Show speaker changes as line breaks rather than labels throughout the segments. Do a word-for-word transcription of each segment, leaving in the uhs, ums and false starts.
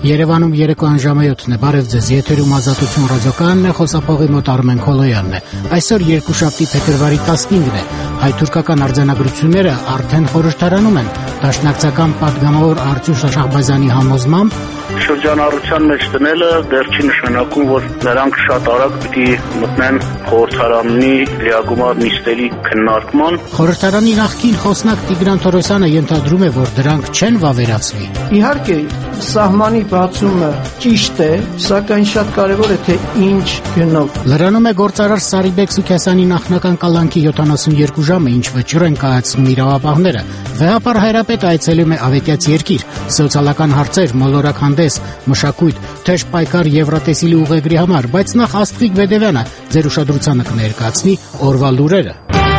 Երևանում երեկոյան ժամը յոթն է, բարև ձեզ, եթերում Ազատություն ռադիոկայանն է, խոսափողի մոտ Արմեն Քոլոյանն է։ Այսօր երկուշաբթի փետրվարի տասնինն է, հայ-թուրքական արձանագրությունները արդեն խորհրդարանում են, դաշնակցական պատգամավոր Արտուշ Շահբազյանի համոզմամբ
շրջանառության մեջ տնելը դեռ չի նշանակում, որ նրանք շատ արագ պիտի մտնեն խորհրդարանի լիագումար նիստերի քննարկման։
Խորհրդարանի նախկին խոսնակ Տիգրան Թորոսյանը ենթադրում է, որ դրանք չեն վավերացվի։
Իհարկե, սահմանի բացումը ճիշտ է, սակայն շատ կարևոր է, թե ինչ գնով։
Լրանում է գործարար Սարիբեկ Սուքիասյանի նախնական կալանքի յոթանասունյերկու ժամը, ինչ վճռ են կայացնում իրավապահները։ Վեհապար Հայրապետը այցելում է Ավետյաց երկիր, սոցիալական հարցեր, մոլորակ հանդես, մշակույթ, թեժ պայքար Եվրատեսիլի ուղեգրի համար, բայց նախ Աստղիկ Բեդևյանը ձեր ուշադրությանը կներկայացնի օրվա լուրերը։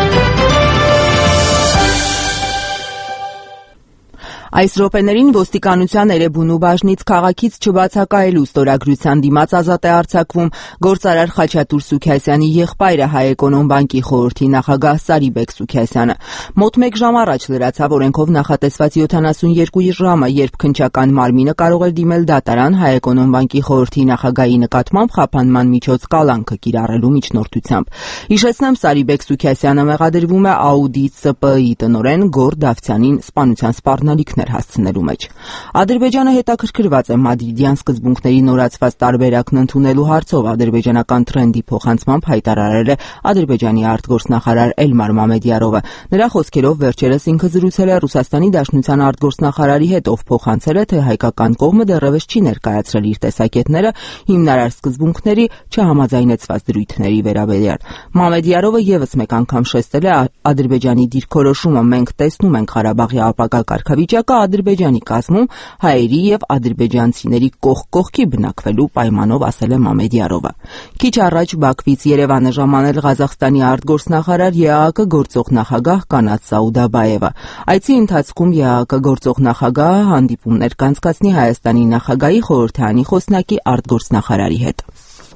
Այս րոպեներին ոստիկանության Էրեբունու բաժնից քաղաքից չբացակայելու ստորագրության դիմաց ազատ է արձակվում գործարար Խաչատուր Սուքիասյանի եղբայրը Հայ-Էկոնոմ բանկի խորհրդի նախագահ Սարիբեկ Սուքիասյանը։ Մոտ մեկ ժամ առաջ լրացավ օրենքով նախատեսված յոթանասունյերկու ժամը, երբ քննչական մարմինը կարող էր դիմել դատարան Հայ-Էկոնոմ բանկի խորհրդի նախագահի նկատմամբ խափանման միջոց կալանքը կիրառելու միջնորդությամբ։ Հիշեցնեմ, Սարիբեկ Սուքիասյանը մեղադրվում է Աուդիտ Ս Պ Ի տնօրեն Գոր Դավթյանին սպանության սպառնալիքներ հասցնելու մեջ։ Ադրբեջանը հետաքրքրված է մադրիդյան սկզբունքների նորացված տարբերակն ընդունելու հարցով, ադրբեջանական թրենդի փոխանցմամբ հայտարարել է Ադրբեջանի արտգործնախարար Էլմար Մամեդյարովը։ Նրա խոսքերով վերջերս ինքը զրուցել է Ռուսաստանի Դաշնության արտգործնախարարի հետ, ով փոխանցել է, թե հայկական կողմը դեռևս չի ներկայացրել իր տեսակետները հիմնարար սկզբունքների չհամաձայնեցված դրույթների վերաբերյալ։ Մամեդյարովը ևս մեկ անգամ շեշտել է Ադրբեջանի դիրքորոշումը՝ մենք տեսնում ենք Ղարաբաղի ապագա կարգավիճակը Ադրբեջանի կազմում հայերի եւ ադրբեջանցիների կողք կողքի բնակվելու պայմանով, ասել է Մամեդյարովը։ Քիչ առաջ Բաքվից Երևանը ժամանել Ղազախստանի արտգործնախարար Է Ա Կ գործող նախագահ Կանաթ Սաուդաբաևը։ Այցի ընթացքում Է Ա Կ գործող նախագահը հանդիպումներ կանցկացնի Հայաստանի նախագահի, խորհրդարանի խոսնակի, արտգործնախարարի հետ։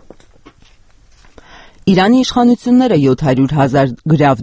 Իրանի իշխանությունները յոթ հարյուր հազար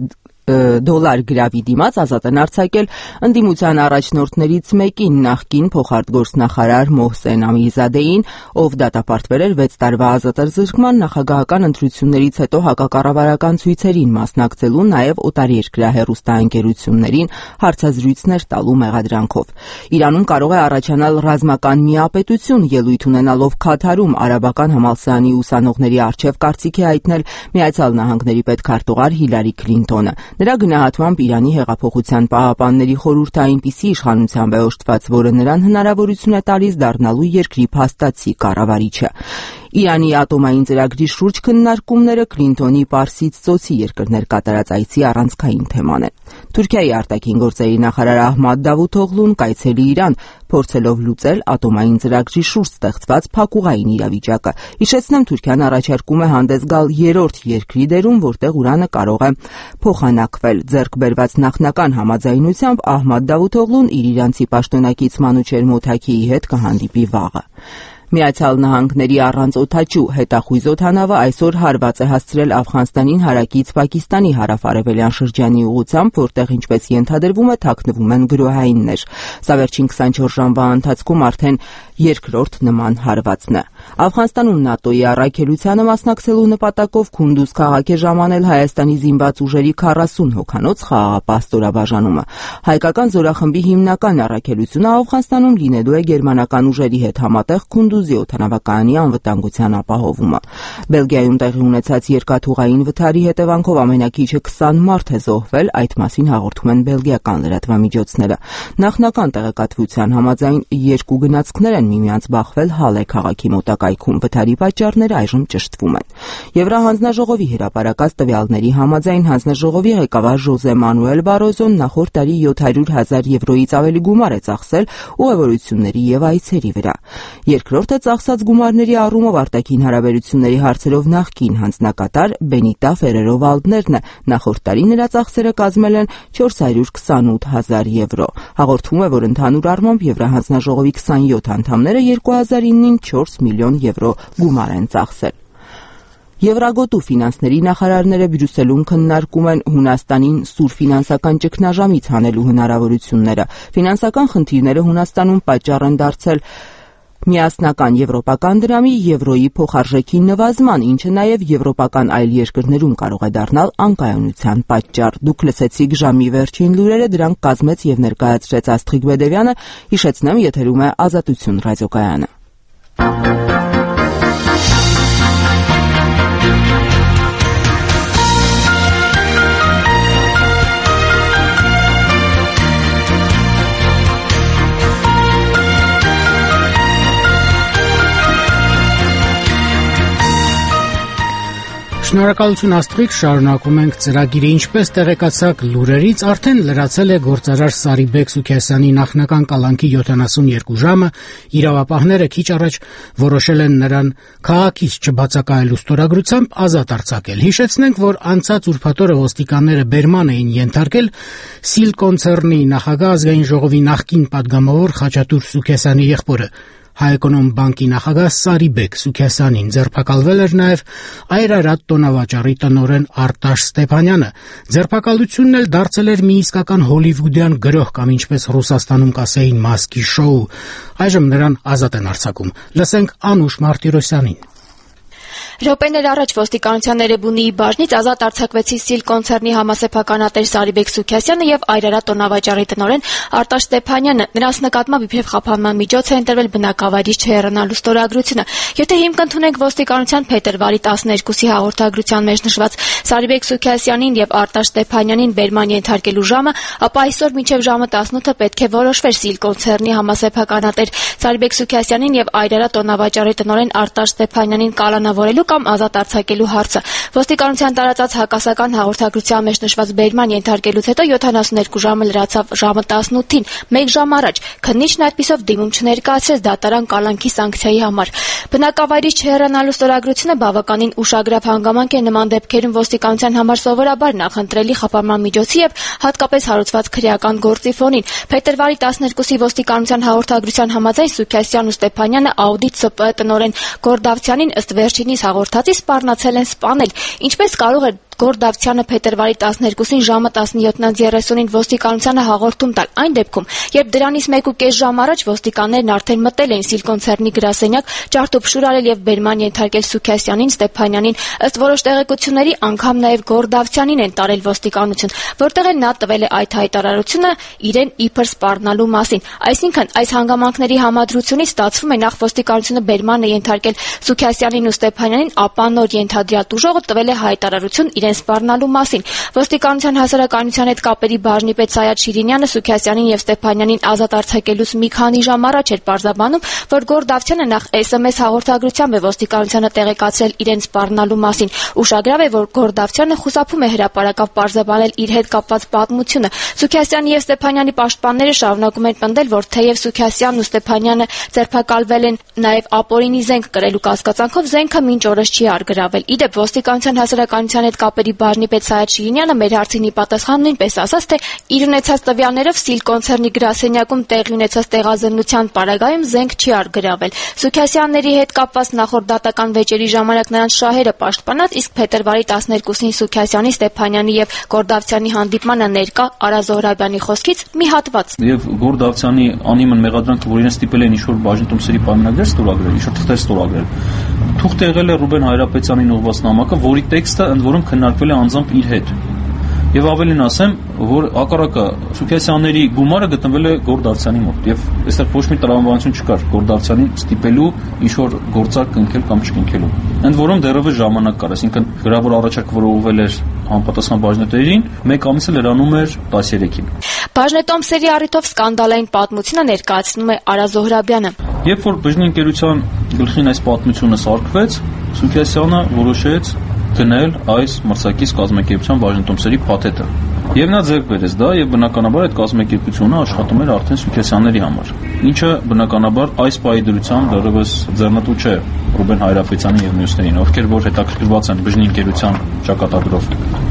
դոլար գրավի դիմաց ազատ են արձակել ընդդիմության առաջնորդներից մեկին, նախկին փոխարտգործնախարար Մոհսեն Ամիրզադեին, ով դատապարտվել էր վեց տարվա ազատազրկման նախագահական ընտրություններից հետո հակակառավարական ցույցերին մասնակցելու, նաև օտարերկրյա հեռուստաընկերություններին հարցազրույցներ տալու մեղադրանքով։ Իրանում կարող է առաջանալ ռազմական միապետություն, ելույթ ունենալով Քաթարում արաբական համալսարանի ուսանողների առջև կարծիք է հայտնել Միացյալ Նահանգների պետքարտուղար Հիլարի Քլինտոնը։ Նրա գնահատմամբ Իրանի հեղափոխության պահապանների խորհուրդը այնպիսի իշխանությամբ է օժտված, որը նրան հնարավորություն է տալիս դառնալու երկրի փաստացի կառավարիչը։ Իրանի ատոմային ծրագրի շուրջ քննարկումները Քլինտոնի Պարսից ծոցի երկրներ կատարած այցի առանցքային թեման են։ Թուրքիայի արտաքին գործերի նախարար Ահմադ Դավութօղլուն կայցելի Իրան, փորձելով լուծել ատոմային ծրագրի շուրջ ստեղծված փակուղային իրավիճակը։ Հիշեցնեմ, Թուրքիան առաջարկում է հանդես գալ երրորդ երկրի դերում, որտեղ ուրանը կարող է փոխանակվել։ Ձեռք բերված նախնական համաձայնությամբ Ահմադ Դավութօղլուն իր իրանցի պաշտոնակից Մանուչեր Մոթաքիի հետ կհանդիպի վաղը։ Միացյալ Նահանգների առանց օդաչու հետախույզ օդանավը այսօր հարված է հասցրել Աֆղանստանին հարակից Պակիստանի հարավ-արևելյան շրջանի ուղղությամբ, որտեղ, ինչպես ենթադրվում է, թաքնվում են գրոհայիններ։ Սա վերջին քսանչորս ժամվա ընթացքում արդեն երկրորդ նման հարվածն է։ Աֆղանստանում ՆԱՏՕ-ի առաքելությանը մասնակցելու նպատակով Քունդուզ քաղաք է ժամանել Հայաստանի զինված ուժերի քառասուն հոգանոց խաղաղապահ ստորաբաժանումը։ Հայկական զորախմբի հիմնական առաքելությունը Աֆղանստանում լինելու է գերմանական ուժերի հետ համատեղ Քունդուզի օդանավակայանի անվտանգության ապահովումը։ Բելգիայում տեղի ունեցած երկաթուղային վթարի հետևանքով ամենակիչը քսան մարդ է զոհվել, այդ մասին հաղորդում են բելգիական լրատվամիջոցները։ Նախնական տեղեկատվության համաձայն երկու գնացքներ են միմյանց բախվել Հալե քաղաքի մոտակայքում, վթարի պատճառները այժմ ճշտվում են։ Եվրահանձնաժողովի հրապարակած տվյալների համաձայն հանձնաժողովի ղեկավար Ժոզե Մանուել Բարոզոն նախորդ տարի յոթ հարյուր հազար եվրոից ավելի գումար է ծախսել ուղևորությունների եւ այցերի վրա։ Երկրորդը ծախսած գումարների առումով արտաքին հարաբերությունների հարցերով նախկին հանձնակատար Բենիտա Ֆերերո Վալդներն է։ Նախորդ տարի նրա ծախսերը կազմել են չորս հարյուր քսանութ հազար եվրո։ Հաղորդվում է, որ ընդհանուր առմամբ Եվրահանձնաժողովի քսանյոթ անդամները երկու հազար իննին չորս միլիոն եվրո գումար են ծախսել։ Եվրագոտու ֆինանսների նախարարները Բրյուսելում քննարկում են Հունաստանին սուր ֆինանսական ճգնաժամից հանելու հնարավորությունները։ Ֆինանսական խնդիրները Հունաստանում պատճառ են դարձել միասնական եվրոպական դրամի եվրոյի փոխարժեքի նվազման, ինչը նաև եվրոպական այլ երկրներում կարող է դառնալ անկայունության պատճառ։ Դուք լսեցիք ժամի վերջին լուրերը, դրանք կազմեց եւ ներկայացրեց Աստղիկ Բեդևյանը։ Հիշեցնեմ, եթերում է Ազատություն ռադիոկայանը։
Շնորհակալություն Աստղիկ, շարունակում ենք ծրագիրը, ինչպես տեղեկացաք լուրերից, արդեն լրացել է գործարար Սարիբեկ Սուքիասյանի նախնական կալանքի յոթանասունյերկու ժամը, իրավապահները քիչ առաջ որոշել են նրան քաղաքից չբացակայելու ստորագրությամբ ազատ արձակել։ Հիշեցնենք, որ անցած ուրբաթ օրը ոստիկանները բերման էին ենթարկել Սիլ կոնցեռնի նախագահ, ազգային ժողովի նախկին պատգամավոր Խաչատուր Սուքիասյանի եղբորը։ Հայ-Էկոնոմ բանկի նախագահ Սարիբեկ Սուքիասյանին ձերբակալվել էր նաև Այրարատ տոնավաճառի տնօրեն Արտաշ Ստեփանյանը։ Ձերբակալությունն էլ դարձել էր մի իսկական հոլիվուդյան գրող կամ ինչպես Ռուսաստանում կասեին մասկի շոու։ Այժմ նրան ազատ են արձակում։ Լսենք Անուշ Մարտիրոսյանին։
Րոպեներ առաջ ոստիկանության Էրեբունիի բաժնից ազատ արձակվեցին Սիլ կոնցեռնի համասեփականատեր Սարիբեկ Սուքիասյանը եւ Այրարատ տոնավաճառի տնօրեն Արտաշ Ստեփանյանը։ Նրանց նկատմամբ իբրև խափանման միջոց է ընտրվել բնակավայրից չհեռանալու ստորագրությունը։ Եթե հիմք ընդունենք ոստիկանության փետրվարի տասներկուսի հաղորդագրության մեջ նշված Սարիբեկ Սուքիասյանին եւ Արտաշ Ստեփանյանին բերման ենթարկելու ժամը, ապա այսօր մինչեւ ժամը տասնութը պետք է որոշվեր Սիլ կոնցեռնի համասեփականատեր Սարիբեկ Սուքիասյանին եւ Այրարատ տոնավաճառի տնօրեն Արտաշ Ստեփանյանին կալանավորելու կամ ազատ արձակելու հարցը։ Ոստիկանության տարածած հակասական հաղորդագրության մեջ նշված բերման ենթարկելուց հետո յոթանասունյերկու ժամը լրացավ ժամը տասնութին, մեկ ժամ առաջ։ Քննիչն այդպիսով դիմում չներկայացրեց դատարան կալանքի սանկցիայի համար։ Բնակավայրից չհեռանալու ստորագրությունը բավականին ուշագրավ հանգամանք է նման դեպքերում ոստիկանության համար սովորաբար նախընտրելի խափանման միջոցի եւ հատկապես հարուցված քրեական գործի ֆոնին։ Փետրվարի տասներկուսի ոստիկանության հաղորդագրության համաձայն Սուքիասյանն ու Ստեփանյանը Աուդիտ ՍՊԸ տնօրեն Գորդավցյանին ըստ վերջինիս հաղորդածի սպառնացել են սպանել։ Ինչպես կարող է Գորդավցյանը փետրվարի տասներկուսին ժամը տասնյոթ երեսունին ոստիկանությանը հաղորդում տալ այն դեպքում, երբ դրանից մեկ ու կես ժամ առաջ ոստիկաններն արդեն մտել էին Սիլ կոնցեռնի գրասենյակ, ջարդուփշուր արել եւ բերման ենթարկել Սուքիասյանին, Ստեփանյանին, ըստ որոշ տեղեկությունների անգամ նաեւ Գորդավցյանին են տարել ոստիկանություն, որտեղ էլ նա տվել է այդ հայտարարությունը իրեն իբր սպառնալու մասին։ Այսինքն այս հանգամանքների համադրությունից ստացվում է նախ ոստիկանությունը բերման է ենթարկել Սուքիասյանին ու Ստեփանյանին, ապա նոր ենթադրյալ ուժողը տվել է հայտարարություն իրեն սպառնալու մասին։ Ոստիկանության հասարակայնության հետ կապերի բաժնի պետ Սայաթ Շիրինյանը Սուքիասյանին եւ Ստեփանյանին ազատ արձակելուց մի քանի ժամ առաջ էր պարզաբանում, որ Գորդավցյանը նախ էս էմ էս հաղորդագրությամբ է ոստիկանությանը տեղեկացրել իրեն սպառնալու մասին։ Ուշագրավ է, որ Գորդավցյանը խուսափում է հրապարակավ պարզաբանել իր հետ կապված պատմությունը։ Սուքիասյանի եւ Ստեփանյանի պաշտպանները շարունակում են պնդել, որ թեև Սուքիասյանն ու Ստեփանյանը ձերբակալվել են նաեւ ապօրինի զենք կրելու կասկածանքով, զենքը մինչ օրս չի արգրավել։ Իդեպ ոստիկանության հասարակայնության հետ կապերի բաժնի պետ Սայաթ Շիրինյանը մեր հարցին ի պատասխան նույնպես ասաց, թե իր ունեցած տվյալներով Սիլ կոնցեռնի գրասենյակում տեղի ունեցած տեղազննության պարագայում զենք չի արգրավել։ Սուքիասյանների հետ կապված նախորդ դատական վեճերի ժամանակ նրանց շահերը պաշտպանած, իսկ փետրվարի տասներկուսին Սուքիասյանի, Ստեփանյանի եւ Գորդավցյանի հանդիպմանը ներկա Արա Զոհրաբյանի խոսքից մի հատված։
Եվ Գորդավցյանի անիմն մեղադրանքը, որ իրեն ստիպել են ինչ-որ բաժնետումսերի պայմանագրեր ստորագրել, ինչ-որ թղթեր ստորագրել, թուղթ եղել է Ռուբեն Հայրապետյանին ուղղված նամակը, որի տեքստը ընդ որում քննարկվել է անձամբ իր հետ։ Եվ ավելին ասեմ, որ հակառակը Սուքիասյանների գումարը գտնվել է Գորդավցյանի մոտ եւ այստեղ ոչ մի տրամաբանություն չկար Գորդավցյանին ստիպելու ինչ-որ գործարք կնքել կամ չկնքելու։ Ընդ որում դեռևս ժամանակ կար, այսինքն գրավոր առաջարկ, որը ուղղվել էր համապատասխան բաժնետերին, մեկ ամիս էլ հեռանում էր տասներեքին։
Բաժնետոմսերի առիթով սկանդալային պատմությունը ներկայացնում է Արա Զոհրաբյանը։
Երբ որ բժնի ընկերության գլխին այս պատմությունը սարքվեց, Սուքիասյանը որոշեց գնել այս մրցակից կազմակերպության բաժնետոմսերի փաթեթը։ Եվ նա ձեռք բերեց դա եւ բնականաբար այդ կազմակերպությունը աշխատում էր արդեն Սուքիասյանների համար, ինչը բնականաբար այս պահի դրությամբ դեռևս ձեռնտու չէ Ռուբեն Հայրապետյանի եւ մյուսներին, ովքեր որ հետաքրքրված են բժնի ընկերության ճակատագրով։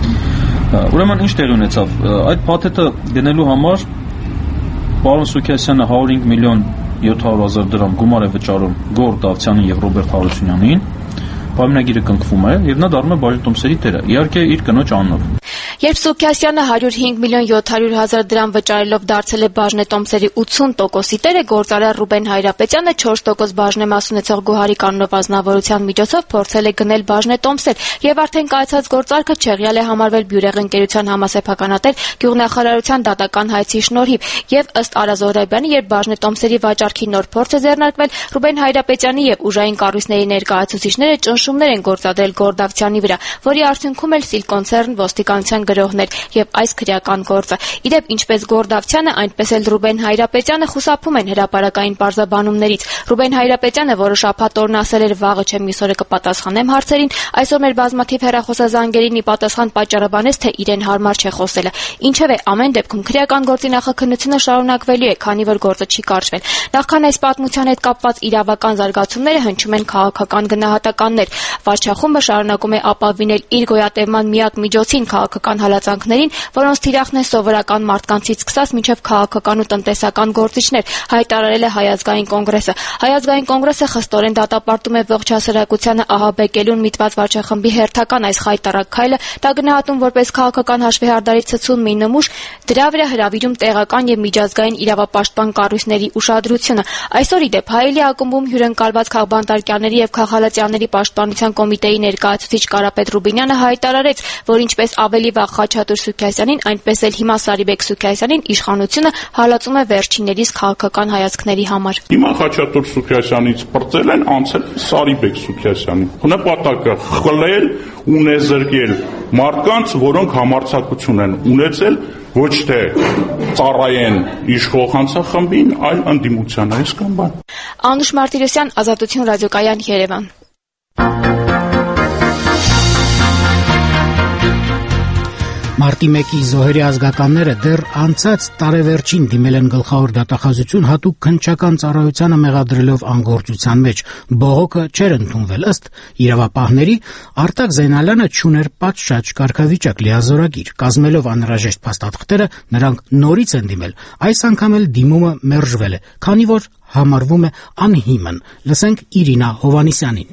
Ուրեմն ինչ տեղի ունեցավ։ Այդ փաթեթը գնելու համար պարոն Սուքիասյանը հարյուր հինգ միլիոն յոթ հարյուր հազար դրամ գումար է վճարում Գորդավցյանին եւ Ռոբերտ Հարությունյանին։ Պայմանագիրը կնքվում է եւ նա դառնում է բաժնետոմսերի տերը, իհարկե իր կնոջ անունով։
Երբ Սուքիասյանը հարյուր հինգ միլիոն յոթ հարյուր հազար դրամ վճարելով դարձել է բաժնետոմսերի ութուն տոկոսի տերը, գործարար Ռուբեն Հայրապետյանը չորս տոկոս բաժնեմաս ունեցող Գոհարի կանոնով ազնվորության միջոցով փորձել է գնել բաժնետոմսեր եւ արդեն կայացած գործարքը չեղյալ է համարվել բյուրեղ ընկերության համասեփականատեր գյուղնախարարության դատական հայցի շնորհիվ եւ ըստ Արա Զոհրաբյանի, երբ բաժնետոմսերի վաճառքի նոր փորձ է ձեռնարկվել, Ռուբեն Հայրապետյանի եւ ուժային կառույցների ներկայացուցիչները ճնշումներ են գործադրել Գորդավցյանի վրա, որի արդյունքում էլ Սիլկոնցեռն ոստիկանության գրողներ եւ այս քրեական գործը։ Իդեպ ինչպես Գորդավցյանը, այնպես էլ Ռուբեն Հայրապետյանը խուսափում են հրապարակային պարզաբանումներից։ Ռուբեն Հայրապետյանը, որը շաբաթ օրն ասել էր վաղը չէ մյուս օրը կպատասխանեմ հարցերին, այսօր մեր բազմաթիվ հեռախոսազանգերին ի պատասխան պատճառաբանեց, թե իրեն հարմար չէ խոսելը։ Ինչևէ, ամեն դեպքում քրեական գործի նախաքննությունը շարունակվելու է, քանի որ գործը չի կարճվել։ Նախքան այս պատմության հետ կապված իրավական զարգացումները հնչում են քաղաքական գնահատականներ։ Վարչախումբը շարունակում է ապավինել իր գոյատևման միակ միջոցին քաղաքական հալածանքներին, որոնց թիրախն է սովորական մարդկանցից սկսած մինչև քաղաքական ու տնտեսական գործիչներ, հայտարարել է Հայ ազգային կոնգրեսը։ Հայ ազգային կոնգրեսը խստորեն դատապարտում է ողջ հասարակությանը ահաբեկելուն միտված վարչախմբի հերթական այս խայտարակ քայլը, դա գնահատում որպես քաղաքական հաշվեհարդարի ցցում մի նմուշ, դրա վրա հրավիրում տեղական եւ միջազգային իրավապաշտպան կառույցների ուշադրությունը։ Այսօր իդեպ Հայելի ակումբում հյուրընկալված քաղբանտարկյանների եւ քաղաքալացյանների պաշտպանության կոմիտեի ներկայացուցիչ Կարապետ Ռուբինյանը հայտարարեց, որ ինչպես ավելի վաղ Խաչատուր Սուքիասյանին, այնպես էլ հիմա Սարիբեկ Սուքիասյանին իշխանությունը հալածում է վերջիններիս քաղաքական հայացքների համար։
Հիմա Խաչատուր Սուքիասյանից պրծել են, անցել Սարիբեկ Սուքիասյանին։ Նպատակը խլել ու նեզրկել մարդկանց, որոնք համարձակություն են ունեցել ոչ թե ծառայեն իշխող հանցախմբին, այլ ընդդիմությանը, այսքան բան։
Անուշ Մարտիրոսյան, Ազատություն ռադիոկայան, Երևան։
Մարտի մեկի Զոհերի ազգականները դեռ անցած տարեվերջին դիմել են գլխավոր դատախազություն հատուկ քննչական ծառայությանը մեղադրելով անգործության մեջ։ Բողոքը չէր ընդունվել ըստ իրավապահների, Արտակ Զեյնալյանը չուներ պատշաճ կարգավիճակ լիազորագիր։ Կազմելով անհրաժեշտ փաստաթղթերը, նրանք նորից են դիմել։ Այս անգամ էլ դիմումը մերժվել է, քանի որ համարվում է անհիմն։ Լսենք Իրինա Հովանիսյանին։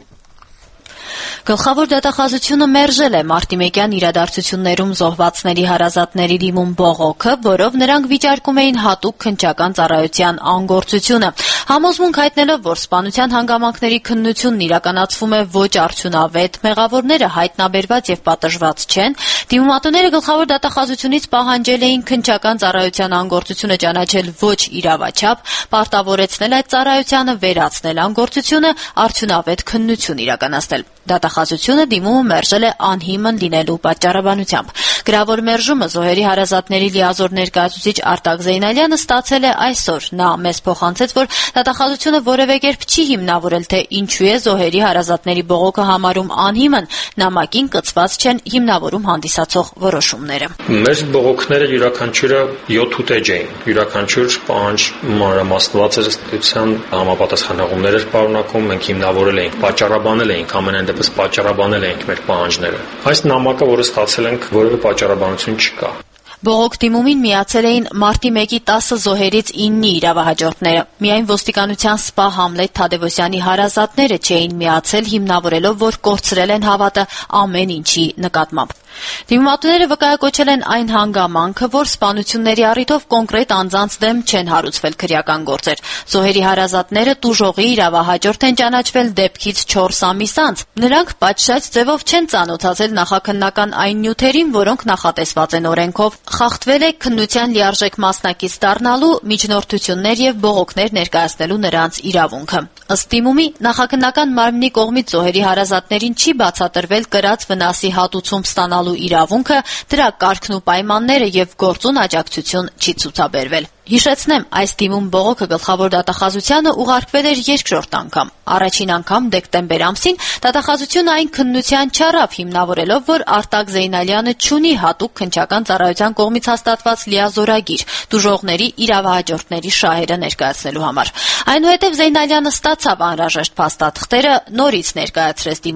Գլխավոր դատախազությունը մերժել է մարտիմեկյան իրադարձություններում զոհվածների հարազատների դիմում բողոքը, որով նրանք վիճարկում էին հատուկ քննչական ծառայության անգործությունը։ Համոզմունք հայտնելով, որ սպանության հանգամանքների քննությունն իրականացվում է ոչ արդյունավետ, մեղավորները հայտնաբերված եւ պատժված չեն, դիմումատուները գլխավոր դատախազությունից պահանջել էին քննչական ծառայության անգործությունը ճանաչել ոչ իրավաչափ, պարտավորեցնել այդ ծառայությանը վերացնել անգործությունը, արդյունավետ քննություն իրականացնել։ Դատախազությունը դիմումը մերժել է անհիմն լինելու պատճառաբանությամբ։ Գրավոր մերժումը Զոհերի հարազատների լիազոր ներկայացուցիչ Արտակ Զեյնալյանը ստացել է այսօր։ Նա մեզ փոխանցեց, որ դատախազությունը որևէ կերպ չի հիմնավորել, թե ինչու է Զոհերի հարազատների բողոքը համարում անհիմն, նամակին կցված չեն հիմնավորում հանդիսացող որոշումները։
Մեր բողոքները յուրաքանչյուրը յոթ էջ էին։ Յուրաքանչյուր պահանջ մանրամասնված էր ըստության համապատասխանողներ էր պարունակում, մենք հիմնավորել էինք, պատճառաբանել էինք, ամենայն դեպս պատճառաբանել էինք մեր պահանջները։ Այս նամակը, որը ստացել ենք, որևէ պատճառաբանություն չկա։
Բողոք դիմումին միացել էին մարտի մեկի տասը զոհերից իննի իրավահաջորդները։ Միայն ոստիկանության սպա Համլետ Թադևոսյանի հարազատները չէին միացել, հիմնավորելով, որ կորցրել են հավատը ամեն ինչի նկատմամբ։ Դիմումատուները վկայակոչել են այն հանգամանքը, որ սպանությունների առիթով կոնկրետ անձանց դեմ չեն հարուցվել քրեական գործեր։ Զոհերի հարազատները տուժողի իրավահաջորդ են ճանաչվել դեպքից չորս ամիս անց։ Նրանք պատշաճ ձևով չեն ծանոթացել նախաքննական այն նյութերին, որոնք նախատեսված են օրենքով։ Խախտվել է քննության լիարժեք մասնակից դառնալու, միջնորդություններ եւ բողոքներ ներկայացնելու նրանց իրավունքը։ Ըստ դիմումի, նախաքննական մարմնի կողմից զոհերի հարազատներին չի բացատրվել կրած վնասի հատուցում ստանալու իրավունքը, դրա կարգն ու պայմանները եւ գործուն աջակցություն չի ցուցաբերվել։ Հիշեցնեմ, այս դիմում բողոքը գլխավոր դատախազությանը ուղարկվել էր երկրորդ անգամ։ Առաջին անգամ դեկտեմբեր ամսին դատախազությունը այն քննության չառավ, հիմնավորելով, որ Արտակ Զեյնալյանը չունի հատուկ քննչական ծառայության կողմից հաստատված լիազորագիր տուժողների իրավահաջորդների շահերը ներկայացնելու համար։ Այնուհետև Զեյնալյանը ստացավ անհրաժեշտ փաստաթղթերը, նորից ներկայացրեց դիմումը։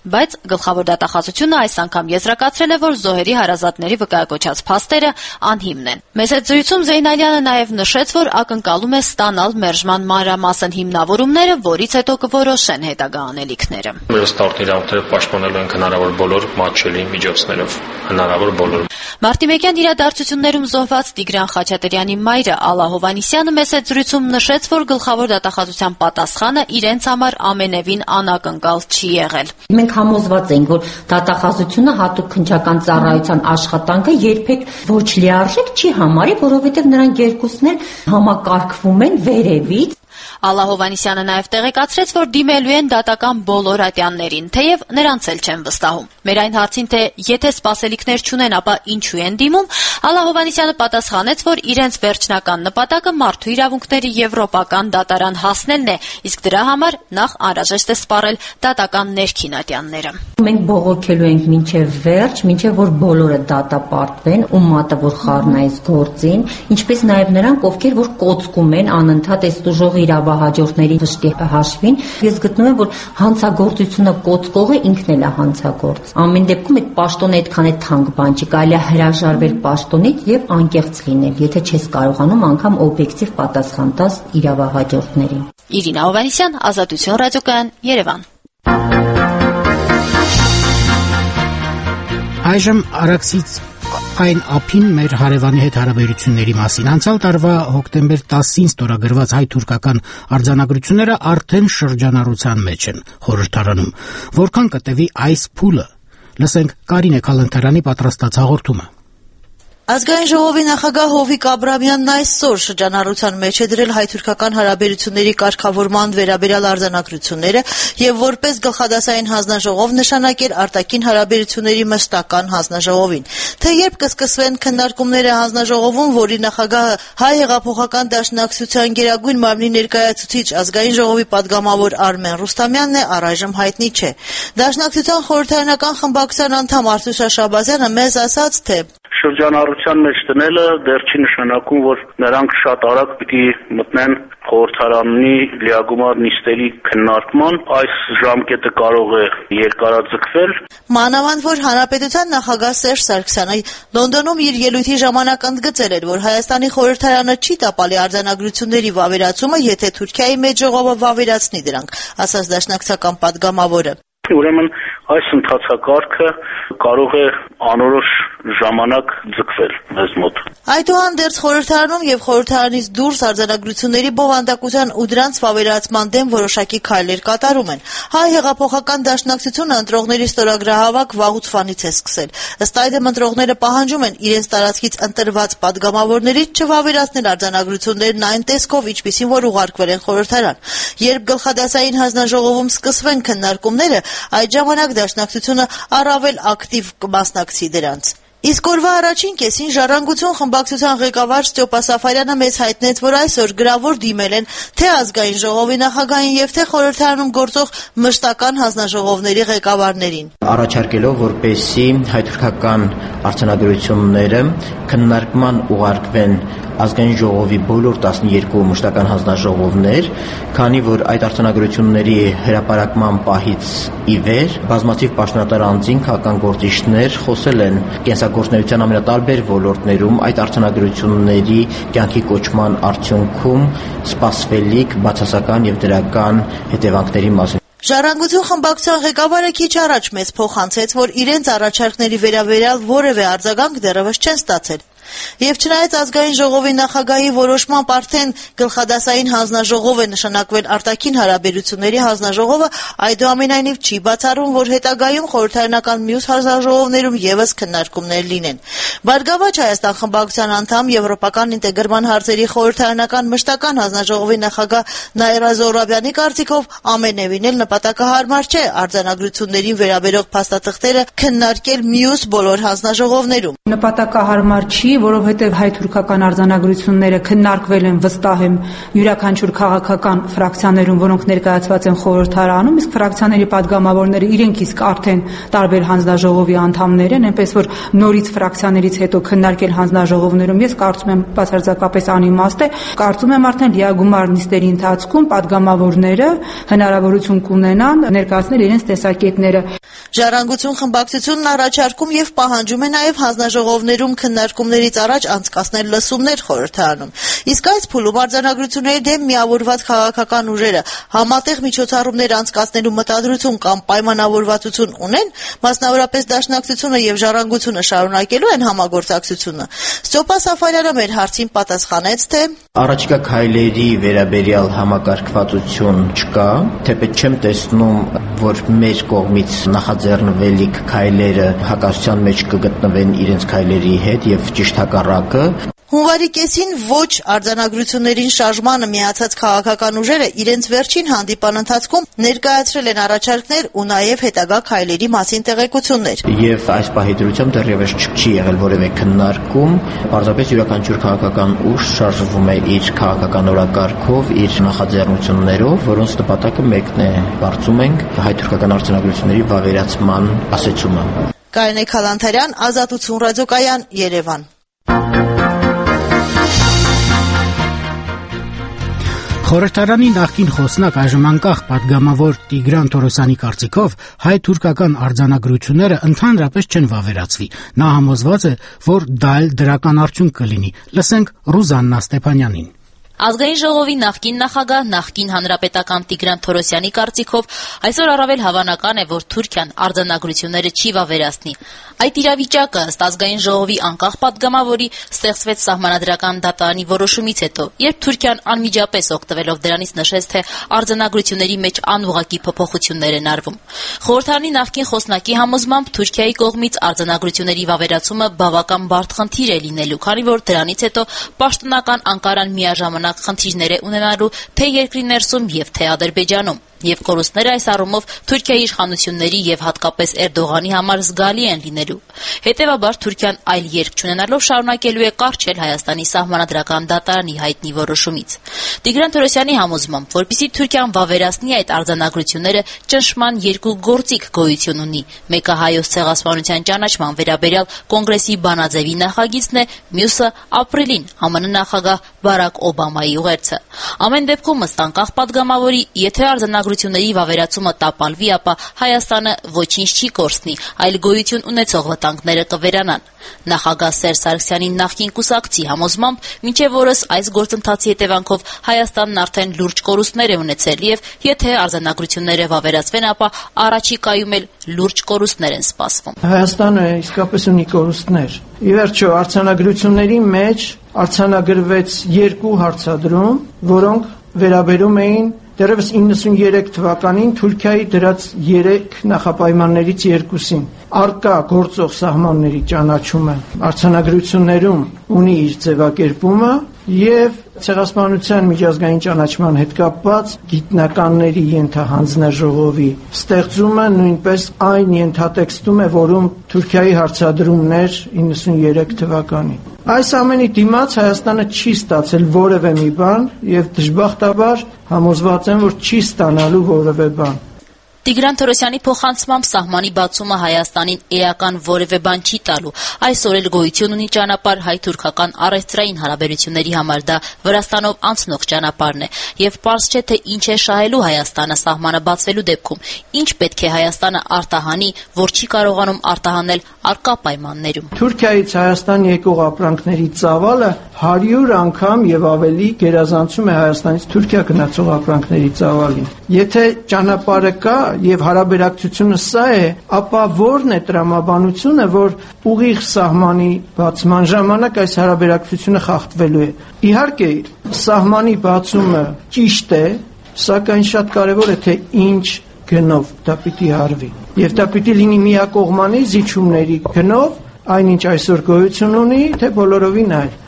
Բայց գլխավոր դատախազությունը այս անգամ եզրակացրել է, որ Զոհերի հարազատների վկայակոչած փաստերը անհիմն են։ Մեծ հետ զրույցում Զեյնալյանը նաև նշեց, որ ակնկալում է ստանալ մերժման մանրամասն հիմնավորումները, որից հետո կորոշեն հետագա անելիքները։
Մեր ստարտի իրավունքները պաշտպանելու են հնարավոր բոլոր մատչելի միջոցներով, հնարավոր բոլոր։
Մարտի մեկյան իրադարձություններում զոհված Տիգրան Խաչատրյանի մայրը Ալլա Հովհաննիսյանը մեծ հետ զրույցում նշեց, որ գլխավոր դատախազության պատասխանը իրենց համար ամենևին անակնկալ չի եղել։
Մենք համոզված ենք, որ դատախազությունը հատուկ քննչական ծառայության աշխատանքը երբեք ոչ լիարժեք չի համարի, որովհետև նրանք երկուսն էլ համակարգվում են վերևից։
Ալլա Հովհաննիսյանը նաև տեղեկացրեց, որ դիմելու են դատական բոլոր ատյաններին, թեև նրանց էլ չեն վստահում։ Մեր այն հարցին, թե եթե սպասելիքներ չունեն, ապա ինչու են դիմում, Ալլա Հովհաննիսյանը պատասխանեց, որ իրենց վերջնական նպատակը մարդու իրավունքների եվրոպական դատարան հասնելն է, իսկ դրա համար նախ անհրաժեշտ է սպառել դատական ներքին ատյանները։
Մենք բողոքելու ենք մինչև վերջ, մինչև որ բոլորը դատապարտվեն, ում մատը որ խառն այս գործին, ինչպես նաև նրանք, ովքեր որ կոծկում են անընդհատ այս տուժող իրավահաջորդների վշտի հաշվին, ես գտնում եմ, որ հանցագործությունը կոծկողը ինքն էլ է հանցագործ։ Ամեն դեպքում այդ պաշտոնը այդքան է թանկ բան չի, կարելի է հրաժարվել պաշտոնից եւ անկեղծ լինել, եթե չես կարողանում անգամ օբյեկտիվ պատասխան տալ իրավահաջորդներին։
Իրինա Հովհաննիսյան, Ազատություն ռադիոկայան, Երևան։
Այժմ Արաքսից այն ափին մեր հարևանի հետ հարաբերությունների մասին անցյալ տարվա հոկտեմբեր տասին ստորագրված հայ-թուրքական արձանագրությունները արդեն շրջանառության մեջ են խորհրդարանում։ Որքան կտևի այս փուլը, լսենք Կարինե Քալանթարյանի պատրաստած հաղորդումը։
Ազգային ժողովի նախագահ Հովիկ Աբրամյանն այսօր շրջանառության մեջ է դրել հայ-թուրքական հարաբերությունների կարգավորման վերաբերյալ արձանագրությունները եւ որպես գլխադասային հանձնաժողով նշանակել արտաքին հարաբերությունների մշտական հանձնաժողովին։ Թե երբ կսկսվեն քննարկումները հանձնաժողովում, որի նախագահը Հայ հեղափոխական դաշնակցության գերագույն մարմնի ներկայացուցիչ ազգային ժողովի падգամավոր Արմեն Ռուստամյանն է, առայժմ հայտնի չէ։ Դաշնակցության խորհրդարանական խմբակցության անդամ Արտուշա Շաբազյանը մեզ ասաց, թե
շրջանառության մեջ դնելը դեռ չի նշանակում, որ նրանք շատ արագ պիտի մտնեն խորհրդարանի լիագումար նիստերի քննարկման, այս ժամկետը կարող է երկարաձգվել։
Մանավանդ որ Հանրապետության նախագահ Սերժ Սարգսյանը Լոնդոնում իր ելույթի ժամանակ ընդգծել էր, որ Հայաստանի խորհրդարանը չի տապալի արձանագրությունների վավերացումը, եթե Թուրքիայի մեծ ժողովը վավերացնի դրանք, ասաց դաշնակցական падգամավորը։
Ուրեմն այս ընթացակարգը կարող է անորոշ ժամանակ ձգվել մեզ մոտ։
Այդուհանդերձ խորհրդարանում եւ խորհրդարանից դուրս արձանագրությունների բովանդակության ու դրանց վավերացման դեմ որոշակի քայլեր կատարում են։ Հայ հեղափոխական դաշնակցությունը ընտրողների ստորագրահավաք վաղուց վանից է սկսել։ Ըստ այդմ ընտրողները պահանջում են իրենց տարածքից ընտրված падգամավորներից չվավերացնել արձանագրություններն այն տեսքով, ինչպիսին որ ուղարկվել են խորհրդարան։ Երբ գլխադասային հանձնաժողովում սկսվեն քննարկումները, այդ ժամանակ դաշնակցությունը առավել ակտիվ կմասնակցի դրանց։ Իսկ օրվա առաջին կեսին Ժառանգություն խմբակցության ղեկավար Ստյոպա Սաֆարյանը մեզ հայտնեց, որ այսօր գրավոր դիմել են թե ազգային ժողովի նախագահին եւ թե խորհրդարանում գործող մշտական հանձնաժողովների ղեկավարներին,
առաջարկելով, որպեսզի հայ-թուրքական արձանագրությունները քննարկման ուղարկվեն ազգային ժողովի բոլոր տասնյոթ մշտական հանձնաժողովներ, քանի որ այդ արձանագրությունների հրապարակման պահից ի վեր բազմաթիվ պաշտոնատար անձին, քաղաքական գործիչներ խոսել են կենսագործունեության ամենատարբեր ոլորտներում այդ արձանագրությունների կյանքի կոչման արդյունքում սպասվելիք բացասական եւ դրական հետևանքների մասին։
Ժառանգություն խմբակցության ղեկավարը քիչ առաջ մեզ փոխանցեց, որ իրենց առաջարկների վերաբերյալ որևէ արձագանք դեռևս չեն ստացել։ Եվ չնայած ազգային ժողովի նախագահի որոշմամբ արդեն գլխադասային հանձնաժողով է նշանակվել արտաքին հարաբերությունների հանձնաժողովը, այդուամենայնիվ չի բացառում, որ հետագայում խորհրդարանական մյուս հանձնաժողովներում եւս քննարկումներ լինեն։ Բարգավաճ Հայաստան խմբակցության անդամ Եվրոպական ինտեգրման հարցերի խորհրդարանական մշտական հանձնաժողովի նախագահ Նաիրա Զոհրաբյանի կարծիքով ամենևին էլ նպատակահարմար չէ արձանագրություններին վերաբերող փաստաթղթերը քննարկել մյուս բոլոր հանձնաժողովներում։
Նպատակահարմար չի,
որովհետև հայ-թուրքական արձանագրությունները քննարկվել են, վստահ եմ, յուրաքանչյուր քաղաքական ֆրակցիաներում, որոնք ներկայացված են խորհրդարանում, իսկ ֆրակցիաների падգամավորները իրենք իսկ արդեն տարբեր հանձնաժողովի անդամներ են, այնպես որ նորից ֆրակցիաներից հետո քննարկել հանձնաժողովներում ես կարծում եմ բացարձակապես անիմաստ է, կարծում եմ արդեն լիագումար նիստերի ընթացքում падգամավորները հնարավորություն կունենան ներկայացնել իրենց տեսակետները։
Ժառանգություն խմբակցությունն առաջարկում եւ պահանջում է նաեւ հանձնաժողովներում քննարկումներից առաջ անցկացնել լսումներ խորհրդարանում։ Իսկ այս փուլում արձանագրությունների դեմ միավորված քաղաքական ուժերը համատեղ միջոցառումներ անցկացնելու մտադրություն կամ պայմանավորվածություն ունեն, մասնավորապես Դաշնակցությունը եւ Ժառանգությունը շարունակելու են համագործակցությունը։ Ստյոպա Սաֆարյանը մեր հարցին պատասխանեց, թե
առաջիկա քայլերի վերաբերյալ համակարգվածություն չկա, թեպետ չեմ տեսնում, որ մեր կողմից նախաձեռնվելիք քայլերը հակասության մեջ կգտնվեն իրենց քայլերի հետ եւ ճիշտ հակառակը։
Հունվարի կեսին ոչ արձանագրություններին շարժմանը միացած քաղաքական ուժերը իրենց վերջին հանդիպան ընթացքում ներկայացրել են առաջարկներ ու նաև հետագա քայլերի մասին տեղեկություններ։
Եվ այս պահի դրությամբ դեռևս չի եղել որևէ քննարկում, պարզապես յուրաքանչյուր քաղաքական ուժ շարժվում է իր քաղաքական օրակարգով, իր նախաձեռնություններով, որոնց նպատակը մեկն է, կարծում ենք, հայ-թուրքական արձանագրությունների վավերացման ասեցումը։
Կարինե Քալանթարյան, Ազատություն ռադիոկայան, Երևան։
Խորհրդարանի նախկին խոսնակ այժմ անկախ падգամավոր Տիգրան Թորոսյանի կարծիքով հայ-թուրքական արձանագրությունները ընդհանրապես չեն վավերացվի։ Նա համոզված է, որ դա էլ դրական արդյունք կլինի։ Լսենք Ռուզաննա Ստեփանյանին։
Ազգային ժողովի նախկին նախագահ, նախկին հանրապետական Տիգրան Թորոսյանի կարծիքով այսօր առավել հավանական է, որ Թուրքիան արձանագրությունները չի վավերացնի։ Այդ իրավիճակը ըստ Ազգային ժողովի անկախ падգամավորի ստեղծվեց սահմանադրական դատարանի որոշումից հետո, երբ Թուրքիան անմիջապես օգտվելով դրանից նշեց, թե արձանագրությունների մեջ անուղղակի փոփոխություններ են արվում։ Խորհրդարանի նախկին խոսնակի համոզմամբ Թուրքիայի կողմից արձանագրությունների վավերացումը բավական բարդ խնդիր է լինելու, քանի որ դրանից հետո պաշտոնական Անկարան միաժամանակ խնդիրներ է ունենալու թե երկրի ներսում եւ թե Ադրբեջանում, եւ կորուստները այս առումով Թուրքիայի իշխանությունների եւ հատկապես Էրդողանի համար զգալի են լինելու։ Հետեւաբար Թուրքիան այլ երկ չունենալով շարունակելու է կառչել Հայաստանի սահմանադրական դատարանի հայտնի որոշումից։ Տիգրան Թորոսյանի համոզմամբ, որպեսզի Թուրքիան վավերացնի այդ արձանագրությունները, ճնշման երկու գործիք գոյություն ունի։ Մեկը հայոց ցեղասպանության ճանաչման վերաբերյալ կոնգրեսի բանաձևի նախագիծն է, մյուսը ապրիլին ԱՄՆ նախագահ Բարակ Օբամայի ուղերձը։ Ամեն դեպքում ըստ անկախ падգամավորի, եթե արձանագրությունների վավերացումը տապալվի, ապա Հայաստանը ոչինչ չի կորցնի, այլ գոյություն ունեցող վտանգները կվերանան։ Նախագահ Սերժ Սարգսյանի նախկին կուսակցի համոզմամբ, մինչև օրս այս գործընթացի հետևանքով Հայաստանն արդեն լուրջ կորուստներ է ունեցել եւ եթե արձանագրությունները վավերացվեն, ապա առաջիկայում էլ լուրջ կորուստներ են սպասվում։
Հայաստանը իսկապես ունի կորուստներ։ Ի վերջո, արձանագրությունների մեջ արձանագրվեց երկու հարցադրում, որոնք վերաբերում էին դեռևս իննսուներեք թվականին Թուրքիայի դրած երեք նախապայմաններից երկուսին։ Արկա գործող սահմանների ճանաչումը արձանագրություններում ունի իր ձևակերպումը եւ ցեղասպանության միջազգային ճանաչման հետ կապված գիտնականների ենթահանձնաժողովի ստեղծումը նույնպես այն ենթատեքստում է, որում Թուրքիայի հարցադրումներ իննսուներեք թվականին։ Այս ամենի դիմաց Հայաստանը չի ստացել որևէ մի բան եւ դժբախտաբար համոզված եմ, որ չի ստանալու որևէ բան։
Տիգրան Թորոսյանի փոխանցմամբ սահմանի բացումը Հայաստանին էական որևէ բան չի տալու։ Այսօր էլ գոյություն ունի ճանապարհ հայ-թուրքական առևտրային հարաբերությունների համար, դա Վրաստանով անցնող ճանապարհն է, եւ պարզ չէ, թե ինչ է շահելու Հայաստանը սահմանը բացվելու դեպքում, ինչ պետք է Հայաստանը արտահանի, որ չի կարողանում արտահանել արկա պայմաններում։
Թուրքիայից Հայաստան եկող ապրանքների ծավալը հարյուր անգամ եւ ավելի գերազանցում է Հայաստանից Թուրքիա գնացող ապրանքների ծավալին։ Եթե ճանապարհը կա եւ հարաբերակցությունը սա է, ապա ո՞րն է տրամաբանությունը, որ ուղիղ սահմանի բացման ժամանակ այս հարաբերակցությունը խախտվելու է։ Իհարկե, սահմանի բացումը ճիշտ է, սակայն շատ կարեւոր է, թե ինչ գնով դա պիտի արվի։ Եվ դա պիտի լինի միակողմանի զիջումների գնով, այնինչ այսօր գոյություն ունի, թե բոլորովին այլ։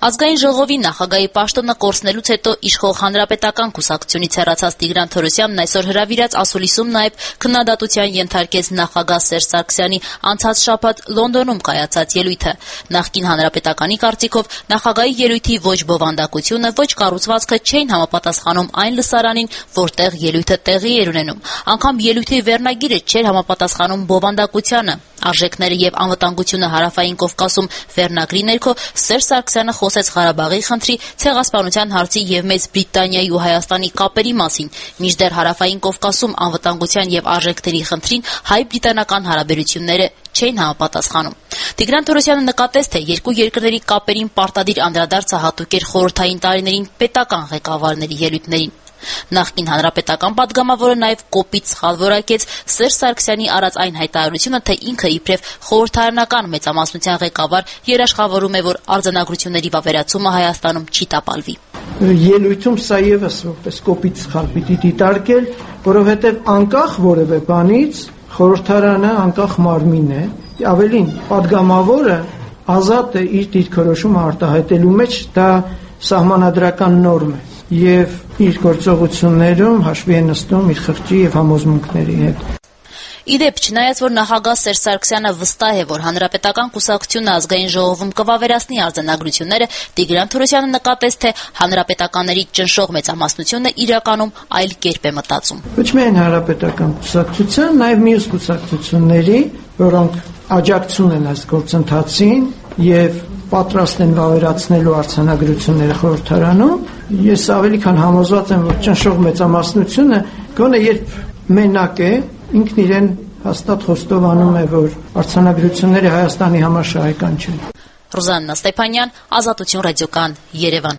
Ազգային ժողովի նախագահի պաշտոնը կորցնելուց հետո իշխող հանրապետական կուսակցությունից հեռացած Տիգրան Թորոսյանն այսօր հրավիրած ասուլիսում նաև քննադատության ենթարկեց նախագահ Սերժ Սարգսյանի անցած շաբաթ Լոնդոնում կայացած ելույթը։ Նախկին հանրապետականի կարծիքով նախագահի ելույթի ոչ բովանդակությունը, ոչ կառուցվածքը չէին համապատասխանում այն լսարանին, որտեղ ելույթը տեղի էր ունենում։ Անգամ ելույթի վերնագիրը չէր համապատասխանում բովանդակությանը։ Արժեքները եւ անվտանգությունը հարավային Կովկասում վերնագրի ներքո Սերժ Սարգսյանը խոսեց Ղարաբաղի խնդրի, ցեղասպանության հարցի եւ Մեծ Բրիտանիայի ու Հայաստանի կապերի մասին, մինչդեռ հարավային Կովկասում անվտանգության եւ արժեքների խնդրին հայ-բրիտանական հարաբերությունները չէին համապատասխանում։ Տիգրան Թորոսյանը նկատեց, թե երկու երկրների կապերին պարտադիր անդրադարձը հատուկ էր խորհրդային տարիներին պետական ղեկավարների ելույթներին։ Նախկին հանրապետական պատգամավորը նաև կոպիտ սխալ որակեց Սերժ Սարգսյանի արած այն հայտարարությունը, թե ինքը իբրև խորհրդարանական մեծամասնության ղեկավար երաշխավորում է, որ արձանագրությունների վավերացումը Հայաստանում չի տապալվի։
Ելույթում սա եւս որպես կոպիտ սխալ պիտի դիտարկել, որովհետեւ անկախ որևէ բանից խորհրդարանը անկախ մարմին է, ավելին պատգամավորը ազատ է իր դիրքորոշումը արտահայտելու մեջ, դա սահմանադրական նորմ է եւ իր գործողություններում հաշվի է նստում իր խղճի եւ համոզմունքների հետ։
Իդեպ, չնայած որ նախագահ Սերժ Սարգսյանը վստահ է, որ հանրապետական կուսակցությունը ազգային ժողովում կվավերացնի արձանագրությունները, Տիգրան Թորոսյանը նկատեց, թե հանրապետականների ճնշող մեծամասնությունը իրականում այլ կերպ է մտածում։
Ոչ միայն հանրապետական կուսակցության, նաեւ մյուս կուսակցությունների, որոնք աջակցում են այս գործընթացին եւ պատրաստ են վավերացնելու արձանագրությունները խորհրդարանում, ես ավելի քան համոզված եմ, որ ճնշող մեծամասնությունը գոնե երբ մենակ է, ինքն իրեն հաստատ խոստովանում է, որ արձանագրությունները Հայաստանի համար շահեկան չեն։
Ռուզաննա Ստեփանյան, Ազատություն ռադիոկան, Երևան։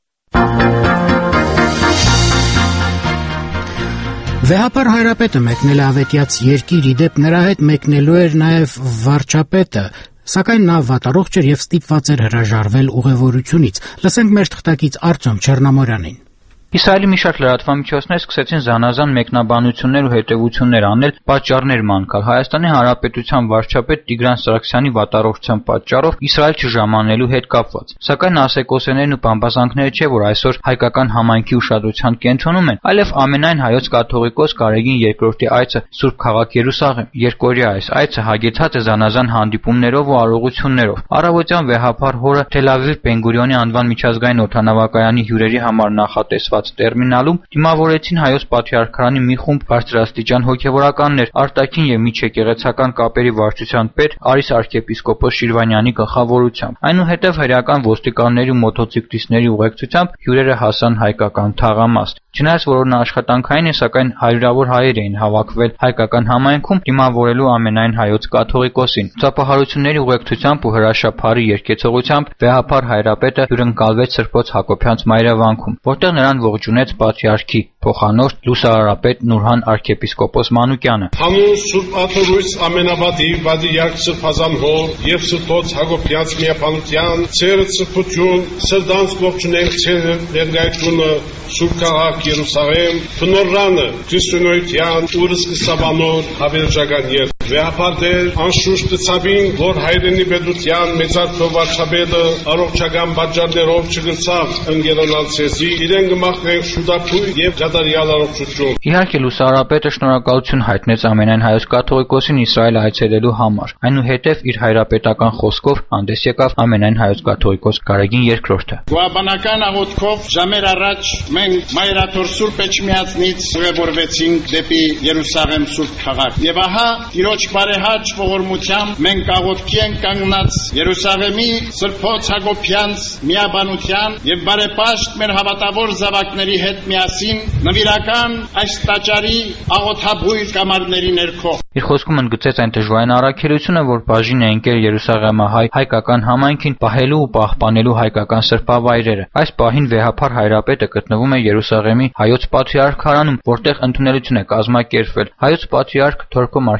Վեհապար Հայրապետը մեկնել է ավետյաց երկիր, իդեպ նրա հետ մեկնելու էր նաև վարչապետը, սակայն նա վատառողջ էր եւ ստիպված էր հրաժարվել ուղևորությունից։ Լսենք մեր թղթակից Արտյոմ Չեռնամորյանին։
Իսրայելի մի շարք լրատվամիջոցներ սկսեցին զանազան մեկնաբանություններ ու հետևություններ անել, պատճառներ մանկալ։ Հայաստանի Հանրապետության վարչապետ Տիգրան Սարգսյանի վատառողջության պատճառով Իսրայել չժամանելու հետ կապված։ Սակայն ասեկոսեներն ու բամբասանքները չէ, որ այսօր հայկական համայնքի ուշադրության կենտրոնում են, այլև ամենայն հայոց կաթողիկոս Գարեգին երկրորդի այցը Սուրբ քաղաք Երուսաղեմ։ Երկօրյա այս այցը հագեցած է զանազան հանդիպումներով ու արարողություններով։ Առավոտյան վեհապար հորը Թել Ավիվ Բեն-Գուրիոնի անվան միջազգային օդանավակայանի հյուրերի համար նախատեսված տերմինալում դիմավորեցին հայոց պատրիարքարանի մի խումբ բարձրաստիճան հոգևորականներ, արտաքին եւ միջեկեղեցական կապերի վարչության պետ Արիս arczepiskopos Շիրվանյանի գլխավորությամբ։ Այնուհետև հրեական ոստիկանների ու մոտոցիկլիստների ուղեկցությամբ հյուրերը հասան հայկական թաղամաստ։ Չնայած որ նա աշխատանքային է, սակայն հարյուրավոր հայեր էին հավաքվել հայկական համայնքում դիմավորելու ամենայն հայոց կաթողիկոսին։ Ծափահարությունների ուղեկցությամբ ու հրաշափարի երկեցողությամբ վեհապար Հայրապետը հյուրընկալվեց Սրբոց Հակոբյանց մայրավանքում, որտեղ նրան ողջունեց պատրիարքի փոխանորդ լուսարարապետ Նուրհան arczepiskopos Մանուկյանը։
Հանուն Սուրբ Աթորույս ամենաբադի Պատրիարք Սրբազան հոր եւ Սրբոց Հակոբյանց միապանության ցերը ծփություն սրդանց ողջունենք ցերը ներկայությունը Սուրբ քաղաք Երուսաղեմ բնորանը քրիստոնեության ուրսկսաբանոր հավերժական եւ վեհապարտեր անշուշտ ցավին որ հայրենի պետության մեծարքով վարչապետը առողջական պատճառներով չգրցավ ընկերանալ ցեզի իրեն գմախնեն շուտապույր եւ գադարյալ առողջություն։
Իհարկե լուսարապետը շնորհակալություն հայտնեց ամենայն հայոց կաթողիկոսին Իսրայել այցելելու համար։ Այնուհետև իր հայրապետական խոսքով հանդես եկավ ամենայն հայոց կաթողիկոս Գարեգին երկրորդը։
Գոաբանական աղոթքով ժամեր առաջ մենք Մայրաթոր Սուրբ Էջմիածնից ուղևորվեցինք դեպի Երուսաղեմ Սուրբ քաղաք։ Եվ ահա Տիրոջ բարեհաճ ողորմությամբ մենք աղոթքի ենք կանգնած Երուսաղեմի Սրբոց Հակոբյանց միաբանության եւ բարեպաշտ մեր հավատավոր զավակների հետ միասին նվիրական այս տաճարի աղոթաբույր կամարների ներքո։
Իր խոսքում ընդգծեց այն դժվարին առաքելությունը, որ բաժին է ընկել Երուսաղեմահայ հայկական համայնքին պահելու ու պահպանելու հայկական սրբավայրերը։ Այս պահին վեհապար Հայրապետը գտնվում է Երուսաղեմի հայոց պատրիարքարանում, որտեղ ընդունելություն է կազմակերպվել։ Հայոց պատրիարք Թորքոմ arczepiskopos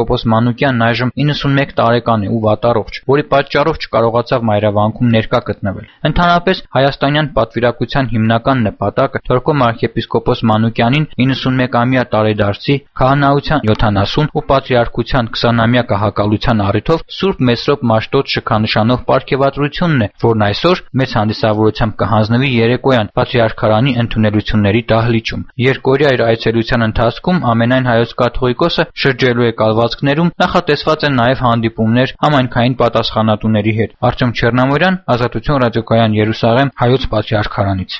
arքեպիսկոպոս Մանուկյանն այժմ իննսունմեկ տարեկան է ու վատառողջ, որի պատճառով չկարողացավ մայրավանքում ներկա գտնվել։ Ընդհանրապես հայաստանյան պատվիրակության հիմնական նպատակը Թորկոմ arքեպիսկոպոս Մանուկյանին իննսունմեկամյա տարեդարձի, քահանայության յոթանասուն ու պատրիարքության քսանամյա կահակալության առիթով Սուրբ Մեսրոպ Մաշտոց շքանշանով պարգևատրությունն է, որն այսօր մեծ հանդիսավորությամբ կհանձնվի երեկոյան Պատրիարքարանի ընդունելությունների դահլիճում։ Երկօրյա իր այցելության ընթացքում ամենայն հայոց կաթողիկոսը շրջելու է կալվածքներում, նախատեսված են նաև հանդիպումներ համայնքային պատասխանատուների հետ։ Արտյոմ Չեռնամորյան, Ազատություն ռադիոկայան Երուսաղեմ, Հայոց Պատրիարքարանից։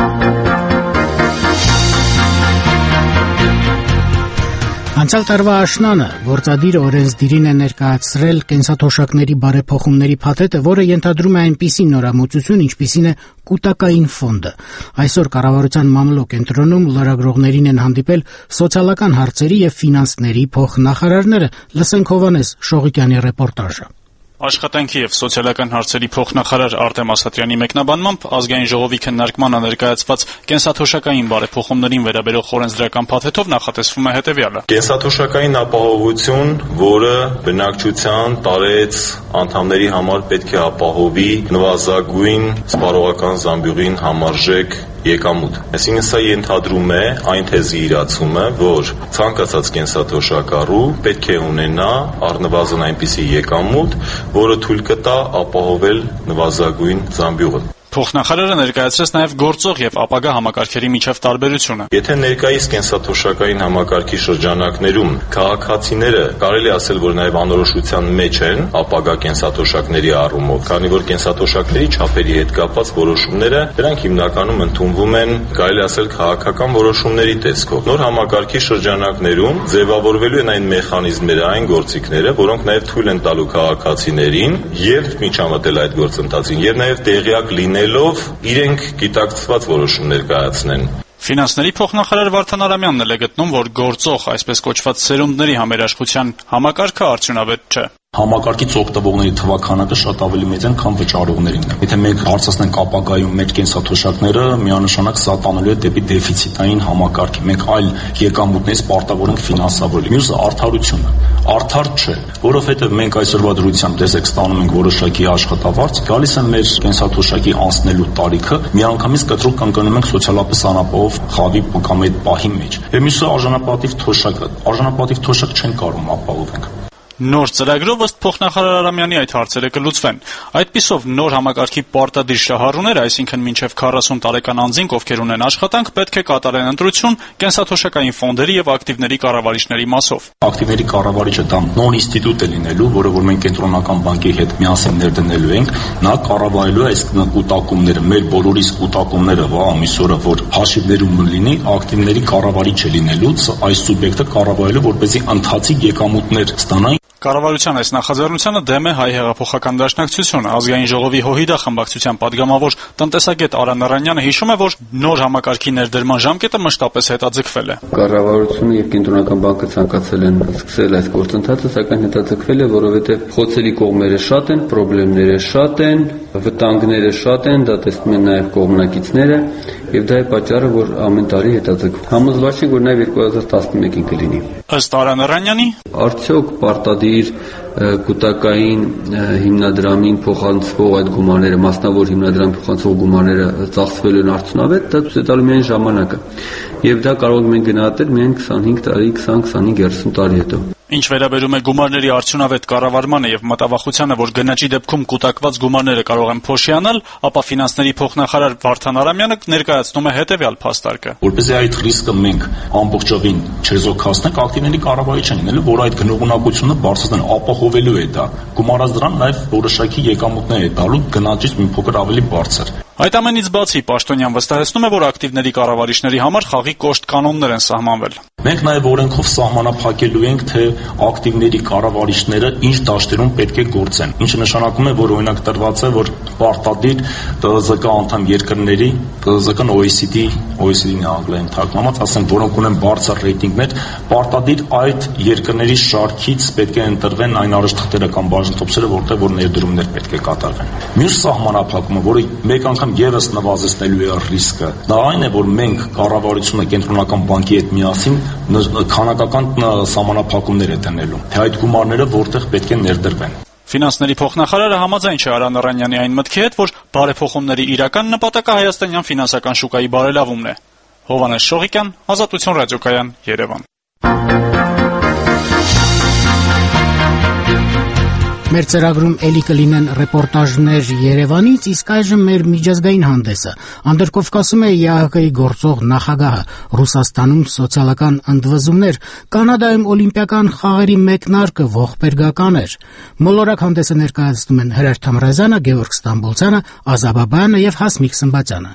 Անցյալ տարվա աշնանը գործադիր օրենսդիրին է ներկայացրել կենսաթոշակների բարեփոխումների փաթեթը, որը ենթադրում է այնպիսի նորամուծություն, ինչպիսին է կൂട്ടակային ֆոնդը։ Այսօր կառավարության մամլո կենտրոնում լրագրողներին են հանդիպել սոցիալական հարցերի եւ ֆինանսների փոխնախարարները։ Լսենք Հովհաննես Շողիկյանի ռեպորտաժը։
Աշխատանքի եւ սոցիալական հարցերի փոխնախարար Արտեմ Ասատրյանի մեկնաբանմամբ ազգային ժողովի քննարկմանը ներկայացված կենսաթոշակային բարեփոխումներին վերաբերող օրենսդրական փաթեթով նախատեսվում է հետեւյալը.
Կենսաթոշակային ապահովություն, որը բնակչության տարեց անդամների համար պետք է ապահովի նվազագույն սպառողական զամբյուղին համարժեք եկամուտ։ Այսինքն սա ենթադրում է այն թեզի իրացումը, որ ցանկացած կենսաթոշակառու պետք է ունենա առնվազն այնպիսի եկամուտ, որը թույլ կտա ապահովել նվազագույն զամբյուղը։
Փոխնախարարը ներկայացրեց նաև գործող եւ ապագա համակարգերի միջև տարբերությունը։
Եթե ներկայիս կենսաթոշակային համակարգի շրջանակներում քաղաքացիները կարելի ասել, որ նաև անորոշության մեջ են ապագա կենսաթոշակների առումով, քանի որ կենսաթոշակների չափերի հետ կապված որոշումները դրանք հիմնականում ընդունվում են, կարելի ասել, քաղաքական որոշումների տեսքով։ Նոր համակարգի շրջանակներում ձևավորվելու են այն մեխանիզմները, այն գործիքները, որոնք նաև թույլ են տալու քաղաքացիներին եւ միջամտել այդ գործընթացին եւ նաև տեղյակ լինել ելով իրենք գիտակցված որոշումներ կայացնեն։
Ֆինանսների փոխնախարար Վարդան Արամյանն էլ է գտնում, որ գործող այսպես կոչված սերունդների համերաշխության համակարգը արդյունավետ չէ։
Համակարգից օգտվողների թվաքանակը շատ ավելի մեծ են, քան վճարողներինն է։ Եթե մենք հարցացնենք ապագայում մեր կենսաթոշակները, միանշանակ սա տանելու է դեպի դեֆիցիտային համակարգի։ Մենք այլ եկամուտներից պարտավոր ենք ֆինանսավորել։ Մյուսը արդարությունը։ Արդար չէ, որովհետև մենք այսօրվա դրությամբ տեսեք ստանում ենք որոշակի աշխատավարձ, գալիս է մեր կենսաթոշակի անցնելու տարիքը, միանգամից կտրուկ կանգնում ենք սոցիալապես անապահով խավի կամ այդ պահի մեջ։ Եվ մյուսը արժանապատիվ թոշակը։ Արժանապատիվ թոշակ չեն կարող ապահովենք։
Նոր ծրագրով ըստ փոխնախարար Արամյանի այդ հարցերը կլուծվեն։ Այդպիսով նոր համակարգի պարտադիր շահառուները, այսինքն մինչև քառասուն տարեկան անձինք, ովքեր ունեն աշխատանք, պետք է կատարեն ընտրություն կենսաթոշակային ֆոնդերի եւ ակտիվների կառավարիչների մասով։
Ակտիվների կառավարիչը դա նոր ինստիտուտ է լինելու, որը որ մենք կենտրոնական բանկի հետ միասին ներդնելու ենք, նա կառավարելու է այս կուտակումները, մեր բոլորիս կուտակումները, վա ամիսօրը, որ հաշիվներում լինի, ակտիվների կառավարիչ է լինելու, այս սուբյեկտը կառավարելու, որպեսզի ընթացիկ եկամուտներ ստանան։
Կառավարության այս նախաձեռնությանը դեմ է Հայ հեղափոխական դաշնակցությունը։ Ազգային ժողովի ՀՅԴ խմբակցության падգամավոր տնտեսագետ Արան Արանյանը հիշում է, որ նոր համակարգի ներդրման ժամկետը մշտապես հետաձգվել է։
Կառավարությունը եւ կենտրոնական բանկը ցանկացել են սկսել այս գործընթացը, սակայն հետաձգվել է, որովհետեւ խոցելի կողմերը շատ են, խնդիրները շատ են, վտանգները շատ են, դա տեսնում են նաեւ կողմնակիցները, եւ դա է պատճառը, որ ամեն տարի հետաձգվում։ Համոզված ենք, որ նաեւ երկու հազար տասնմեկին կլինի։
Ըստ Արան Արանյանի,
արդյոք պարտադիր կൂട്ടակային հիմնադրամին փոխանցվող այդ գումարները, մասնավոր հիմնադրամին փոխանցվող գումարները ծախսվելու են արդյունավետ, դա ցույց է տալու միայն ժամանակը։ Եվ դա կարող ենք մենք գնահատել միայն քսանհինգ տարի, քսան, քսանհինգ, երեսուն տարի հետո։
Ինչ վերաբերում է գումարների արդյունավետ կառավարմանը եւ մտավախությանը, որ գնաճի դեպքում կൂട്ടակված գումարները կարող են փոշիանալ, ապա ֆինանսների փոխնախարար Վարդան Արամյանը ներկայացնում է հետեւյալ փաստարկը.
Որպեսզի այդ ռիսկը մենք ամբողջովին չեզոքացնենք, ակտիվների կառավարիչ են լինելու, որ այդ գնողունակությունը բարձրացնեն, ապահովելու է դա։ Գումարած դրան նաեւ որոշակի եկամուտներ է տալու, գնաճից մի փոքր ավելի բարձր։
Այդ ամենից բացի Պաշտոնյան վստահեցնում է, որ ակտիվների կառավարիչների համար խաղի կոշտ կանոններ են սահմանվել։
Մենք նաև օրենքով սահմանափակելու ենք, թե ակտիվների կառավարիչները ինչ դաշտերում պետք է գործեն, ինչը նշանակում է, որ օրինակ տրված է, որ պարտադիր Տ Զ Կ անդամ երկրների, Տ Զ Կ-ն O E C D, O E C D-ն անգլերեն թարգմանած, ասենք, որոնք ունեն բարձր ռեյտինգներ, պարտադիր այդ երկրների շարքից պետք է ընտրվեն այն առաջնորդները կամ բաժնետոպսերը, որտեղ որ ներդրումներ պետք է կատարվեն։ Մյուս սահմանափակումը, որը մեկ անգամ անգամ եւս նվազեցնելու է ռիսկը։ Դա այն է, որ մենք կառավարությունը կենտրոնական բանկի հետ միասին քանակական սահմանափակումներ է դնելու, թե այդ գումարները որտեղ պետք է ներդրվեն։
Ֆինանսների փոխնախարարը համաձայն չէ Արան Արանյանի այն մտքի հետ, որ բարեփոխումների իրական նպատակը հայաստանյան ֆինանսական շուկայի բարելավումն է։ Հովհաննես Շողիկյան, Ազատություն ռադիոկայան, Երևան։
Մեր ծրագրում էլի կլինեն ռեպորտաժներ Երևանից, իսկ այժմ մեր միջազգային հանդեսը։ Անդրկովկասում է ԵԱՀԿ-ի գործող նախագահը, Ռուսաստանում սոցիալական ընդվզումներ, Կանադայում օլիմպիական խաղերի մեկնարկը ողբերգական էր։ Մոլորակ հանդեսը ներկայացնում են Հրեր Թամրազյանը, Գևորգ Ստամբոլցյանը, Ազա Բաբայանը եւ Հասմիկ Սմբատյանը։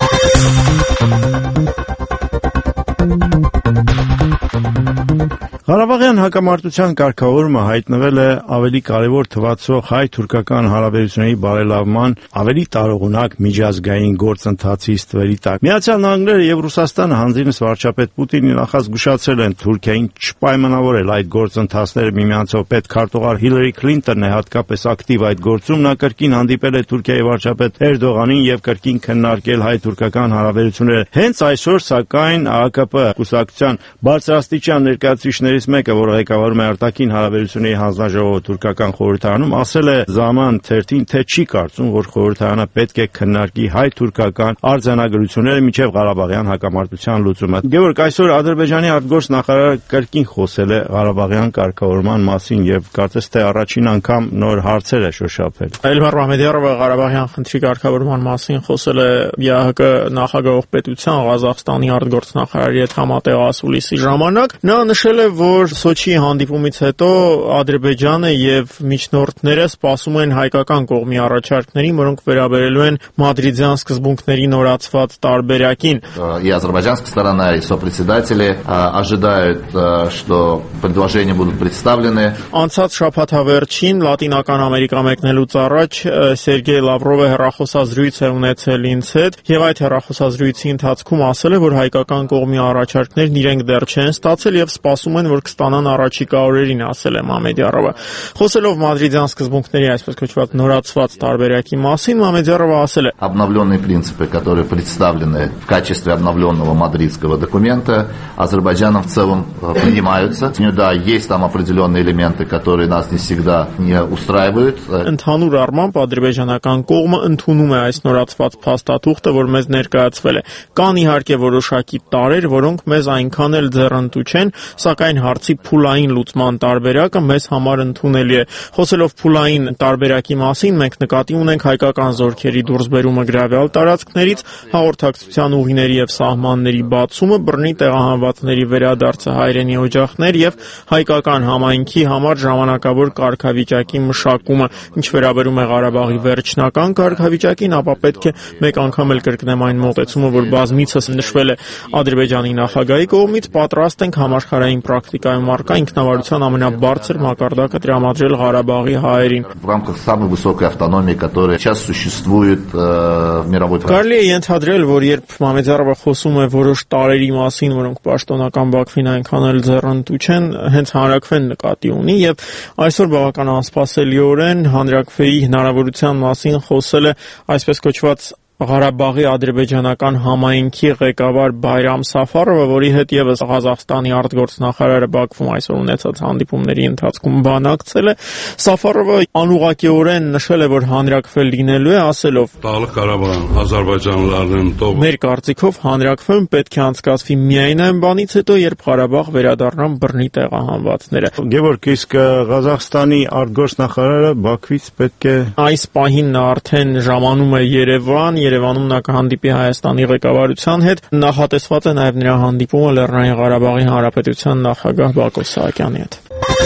Ղարաբաղյան հակամարտության կարգավորումը հայտնվել է ավելի կարևոր թվացող հայ-թուրքական հարաբերությունների բարելավման ավելի տարողունակ միջազգային գործընթացի ստվերի տակ։ Միացյալ Նահանգները եւ Ռուսաստանը հանձինս վարչապետ Պուտինի նախազգուշացրել են Թուրքիային չպայմանավորել այդ գործընթացները միմյանցով։ Պետքարտուղար Հիլարի Քլինտոնն է հատկապես ակտիվ այդ գործում։ Նա կրկին հանդիպել է Թուրքիայի վարչապետ Էրդողանին եւ կրկին քննարկել հայ-թուրքական հարաբերությունները։ Հենց այսօր, սակայն, ԱԿՊ կուսակցության բարձրաստիճան ներկայացուցիչներից մեկը, որը ղեկավարում է արտաքին հարաբերությունների հանձնաժողովը թուրքական խորհրդարանում, ասել է Zaman թերթին, թե չի կարծում, որ խորհրդարանը պետք է քննարկի հայ-թուրքական արձանագրությունները մինչև Ղարաբաղյան հակամարտության լուծումը։ Գևորգ, այսօր Ադրբեջանի արտգործնախարարը կրկին խոսել է Ղարաբաղյան կարգավորման մասին եւ կարծես թե առաջին անգամ նոր հարցեր է շոշափել։
Էլմար Մամեդյարովը Ղարաբաղյան խնդրի կարգավորման մասին խոսել է ԵԱՀԿ նախագահող պետության Ղազախստանի արտգործնախարարի հետ համատեղ ասուլիսի ժամանակ։ Նա նշել է, որ Սոչիի հանդիպումից հետո Ադրբեջանը եւ միջնորդները սպասում են հայկական կողմի առաջարկներին, որոնք վերաբերելու են մադրիդյան սկզբունքների նորացված տարբերակին։
И азербайджанская сторона, и сопредседатели ожидают, что предложения будут представлены.
Անցած շաբաթավերջին Լատինական Ամերիկա մեկնելուց առաջ Սերգեյ Լավրովը հեռախոսազրույց է ունեցել ինձ հետ եւ այդ հեռախոսազրույցի ընթացքում ասել է, որ հայկական կողմի առաջարկներն իրենք դեռ չեն ստացել եւ սպասում են, որ կստանան առաջիկա օրերին, ասել է Մամեդյարովը։ Խոսելով մադրիդյան սկզբունքների այսպես կոչված նորացված տարբերակի մասին, Մամեդյարովը ասել է.
Обновленные принципы, которые представлены в качестве обновленного мадридского документа, Азербайджаном в целом принимаются. Да, есть там определенные элементы, которые нас не всегда не устраивают.
Ընդհանուր առմամբ ադրբեջանական կողմը ընդունում է այս նորացված փաստաթուղթը, որ մեզ ներկայացվել է։ Կան իհարկե որոշակի տարրեր, որոնք մեզ այնքան էլ ձեռնտու չեն, սակայն հարցի փուլային լուծման տարբերակը մեզ համար ընդունելի է։ Խոսելով փուլային տարբերակի մասին, մենք նկատի ունենք հայկական զորքերի դուրսբերումը գրավյալ տարածքներից, հաղորդակցության ուղիների եւ սահմանների բացումը, բռնի տեղահանվածների վերադարձը հայրենի օջախներ եւ հայկական համայնքի համար ժամանակավոր կարգավիճակի մշակումը։ Ինչ վերաբերում է Ղարաբաղի վերջնական կարգավիճակին, ապա պետք է մեկ անգամ էլ կրկնեմ այն մոտեցումը, որ բազմիցս նշվել է Ադրբեջանի նախագահի կողմից, պատրաստ ենք համաշխարհային պրակտիկայում առկա ինքնավարության ամենաբարձր մակարդակը տրամադրել Ղարաբաղի հայերին։
В рамках самой высокой автономии, которая сейчас существует в мировой практике.
Կարելի է ենթադրել, որ երբ Մամեդյարովը խոսում է որոշ տարրերի մասին, որոնք պաշտոնական Բաքվին այնքան էլ ձեռնտու չեն, հենց հանրակրվեն նկատի ունի եւ այսօր բավական անսպասելիորեն հանրակրվեի հնարավորության մասին խոսել է այսպես կոչված Ղարաբաղի ադրբեջանական համայնքի ղեկավար Բայրամ Սաֆարովը, որի հետ եւս Ղազախստանի արտգործնախարարը Բաքվում այսօր ունեցած հանդիպումների ընթացքում բանակցել է, Սաֆարովը անուղղակիորեն նշել է, որ հանրակրվել լինելու է, ասելով.
Dağlıq Qarabağın Azərbaycanlılarının doğ
Մեր կարծիքով հանրակրվեն պետք է անցկացվի միայն այն բանից հետո, երբ Ղարաբաղ վերադառնան բռնի տեղահանվածները։
Գևորգ, իսկ Ղազախստանի արտգործնախարարը Բաքվից պետք է
այս պահին նա արդեն ժամանում է Երևան, Երևանում նա կհանդիպի Հայաստանի ղեկավարության հետ, նախատեսված է նաև նրա հանդիպումը Լեռնային Ղարաբաղի Հանրապետության նախագահ Բակո Սահակյանի հետ։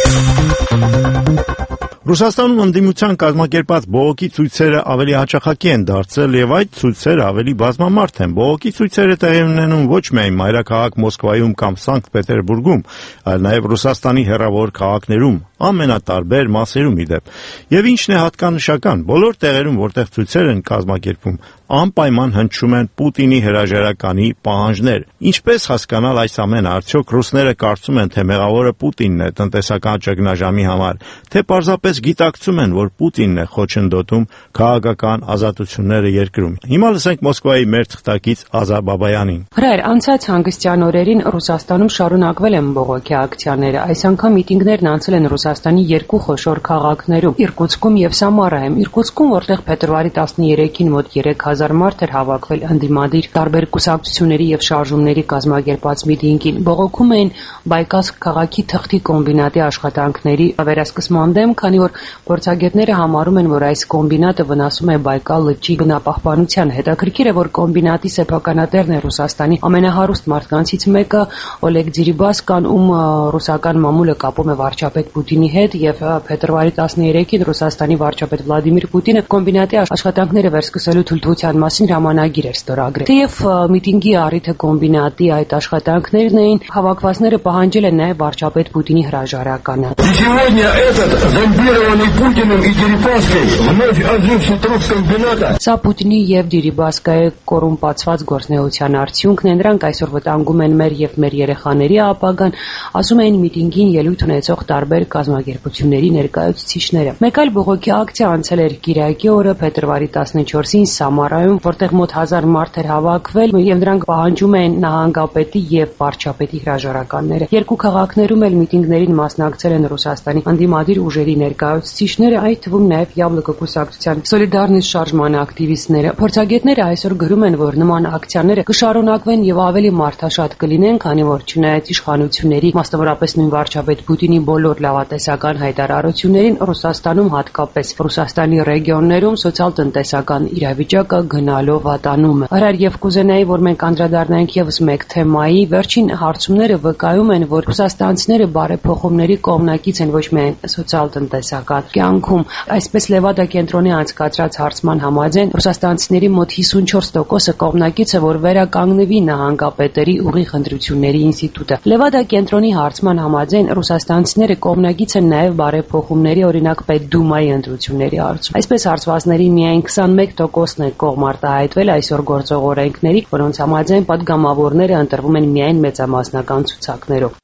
Ռուսաստանում ընդդիմության կազմակերպած բողոքի ցույցերը ավելի հաճախակի են դարձել եւ այդ ցույցերը ավելի բազմամարդ են։ Բողոքի ցույցերը տեղի ունենում ոչ միայն մայրաքաղաք Մոսկվայում կամ Սանկտ Պետերբուրգում, այլ նաեւ Ռուսաստանի հեռավոր քաղաքներում։ ամենատարբեր մասերում իդեպ։ Եվ ինչն է հատկանշական, բոլոր տեղերում, որտեղ ցույցեր են կազմակերպվում, անպայման հնչում են Պուտինի հրաժարականի պահանջներ։ Ինչպես հասկանալ այս ամենը, արդյոք ռուսները կարծում են, թե մեղավորը Պուտինն է տնտեսական ճգնաժամի համար, թե պարզապես գիտակցում են, որ Պուտինն է խոչընդոտում քաղաքական ազատությունները երկրում։ Հիմա լսենք Մոսկվայի մեր թղթակից Ազա Բաբայանին։
Հրայր, անցած հանգստյան օրերին Ռուսաստանում շարունակվել են բողոքի ակցիաները։ Այս անգամ միտինգներն անցել են Ռուսաստանի երկու խոշոր քաղաքներում՝ Իրկուտսկում եւ Սամարայում։ Իրկուտսկում, որտեղ փետրվարի տասներեքին մոտ երեք հազար մարդ էր հավաքվել ընդդիմադիր տարբեր կուսակցությունների եւ շարժումների կազմակերպած միտինգին, բողոքում էին Բայկալսկ քաղաքի թղթի կոմբինատի աշխատանքների վերահսկման դեմ, քանի որ փորձագետները համարում են, որ այս կոմբինատը վնասում է Բայկալ լճի բնապահպանության։ Հետաքրքիր է, որ կոմբինատի սեփականատերն է Ռուսաստանի ամենահարուստ մարդկանցից մեկը Օլեգ Դերիբասկան, ում ռուսական մամուլը կապում է վարչապետ Պուտինի հետ, եւ փետրվարի տասներեքին Ռուսաստանի վարչապետ Վլադիմիր Պուտինը կոմբինատի աշխատանքները վերսկսելու թույլտվության մասին հրամանագիր էր ստորագրել։ Թեև միտինգի առիթը կոմբինատի այդ աշխատանքներն էին, հավաքվածները պահանջել են նաեւ վարչապետ Պուտինի հրաժարականը։ Սա Պուտինի եւ Դերիբասկայի կոռումպացված գործնեության արդյունքն է։ Նրանք այսօր վտանգում են մեր եւ մեր երեխաների ապագան, ասում էին միտինգին ելույթ ունեցող տարբեր կազմակերպությունների ներկայացուցիչները։ Մեկ այլ բողոքի ակցիա անցել էր Կիրակի օրը փետրվարի տասնչորսին Սամարայում, որտեղ մոտ հազար մարդ էր հավաքվել եւ նրանք պահանջում էին նահանգապետի եւ վարչապետի հրաժարականները։ Երկու քաղաքներում էլ միտինգներին մասնակցել են Ռուսաստանի անդիմադիր ուժերի ներկայացուցիչները, այդ թվում նաեւ Յաբլոկո կուսակցության Սոլիդարնիստ շարժման ակտիվիստները։ Փորձագետները այսօր գրում են, որ նման ակցիաները կշարունակվեն եւ ավելի մարդաշատ կլինեն, քանի որ չնայած իշխանությունների, մասնավորապես նույն վարչապետ Պուտինի բոլոր լավատեսական հայտարարություններին, Ռուսաստանում, հատկապես Ռուսաստանի ռեգիոններում սոցիալ-տնտեսական իրավիճակը գնալով վատանում է։ Արար եւ կուզենայի, որ մենք անդրադառնանք եւս մեկ թեմայի, վերջին հարցումները վկայում են, որ ռուսաստանցիները բարեփոխումների կողմնակից են ոչ միայն սոցիալ-տնտեսական կյանքում, այսպես Լևադա կենտրոնի անցկացրած հարցման համաձայն ռուսաստանցիների մոտ հիսունչորս տոկոսը կողմնակից է, որ վերականգնվի նահանգապետերի ուղիղ ընտրությունների ինստիտուտը։ Լևադա կենտրոնի հարցման համաձայն ռուսաստանցիները կողմնակից են նաև բարեփոխումների, օրինակ Պետդումայի ընտրությունների հարցում։ Այսպես հարցվածների միայն քսանմեկ տոկոսն է կողմ արտահայտվել այսօր գործող օրենքների, որոնց համաձայն պատգամավորները ընտրվում են միայն մեծամասնական ցուցակներով։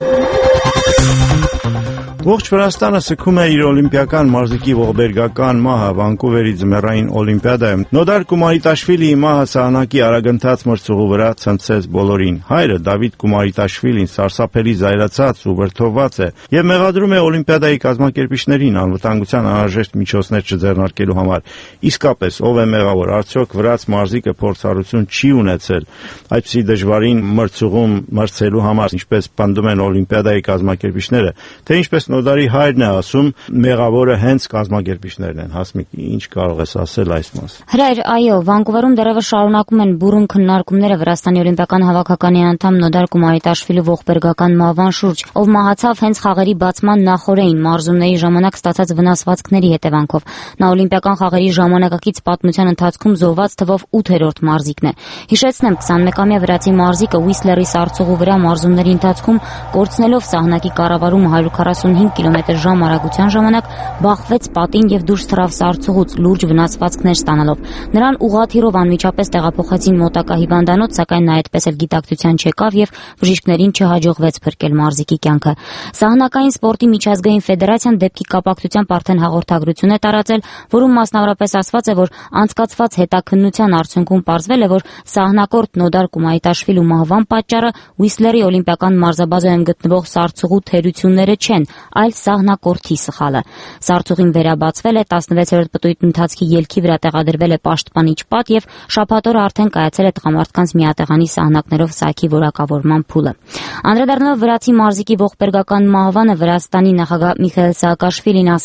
Ողջ Վրաստանը սգում է իր օլիմպիական մարզիկի ողբերգական մահը Վանկուվերի ձմեռային օլիմպիադայում։ Նոդար Կումարիտաշվիլիի մահը սահնակի արագընթաց մրցուղու վրա ցնցեց բոլորին։ Հայրը Դավիթ Կումարիտաշվիլին սարսափելի զայրացած ու վրդովված է եւ մեղադրում է օլիմպիադայի կազմակերպիչներին անվտանգության անհրաժեշտ միջոցներ չձեռնարկելու համար։ Իսկապես, ով է մեղավոր, արդյոք վրաց մարզիկը փորձառություն չի ունեցել այդպիսի դժվարին մրցուղում մրցելու համար, ինչպես պնդում են օլիմպիադայի կազմակերպիչները, թե ինչպես Նոդարի հայրն է ասում, մեղավորը հենց կազմակերպիչներն են։ Հասմիկ, ինչ կարող ես ասել այս մաս։
Հրայր, այո, Վանկուվերում դեռևս շարունակում են բուրըն քննարկումները Վրաստանի օլիմպիական հավաքականի անդամ Նոդար Կումարիտաշվիլի ողբերգական մահվան շուրջ, ով մահացավ հենց խաղերի բացման նախօրեին մարզումների ժամանակ ստացած վնասվածքների հետևանքով։ Նա օլիմպիական խաղերի ժամանակակից պատմության ընթացքում զոհված թվով ութերորդ մարզիկն է։ Հիշեցնեմ, քսանմեկամյա վրացի մարզիկը Ուիսլերի սառցուղու վրա մարզումների ընթացքում կորցնելով սահնակի կառավարումը հարյուր քառասունհինգ կիլոմետր ժամ արագության ժամանակ բախվեց պատին եւ դուրս թռավ սառցուղուց լուրջ վնասվածքներ ստանալով։ Նրան ուղղաթիռով անմիջապես տեղափոխեցին մոտակա հիվանդանոց, սակայն նա այդպես էլ գիտակցության չեկավ եւ բժիշկներին չհաջողվեց փրկել մարզիկի կյանքը։ Սահնակային սպորտի միջազգային ֆեդերացիան դեպքի կապակցությամբ արդեն հաղորդագրություն է տարածել, որում մասնավորապես ասված է, որ անցկացված հետաքննության արդյունքում պարզվել է, որ սահնակորդ Նոդար Կումարիտաշվիլու մահվան պատճառը Ուիսլերի օլիմպիական մարզաբազայում գտնվող սառցուղու թերությունները չեն, այլ սահնակորդի սխալը։ Սառցուղին վերաբացվել է, տասնվեցերորդ պտույտի ընթացքի ելքի վրա տեղադրվել է պաշտպանիչ պատ եւ շաբաթ օրը արդեն կայացել է տղամարդկանց միատեղանի սահնակներով սայքի որակավորման փուլը։ Անդրադառնալով վրացի մարզիկի ողբերգական մահվանը, Վրաստանի նախագահ Միխայել Սաակաշվիլին ասել է.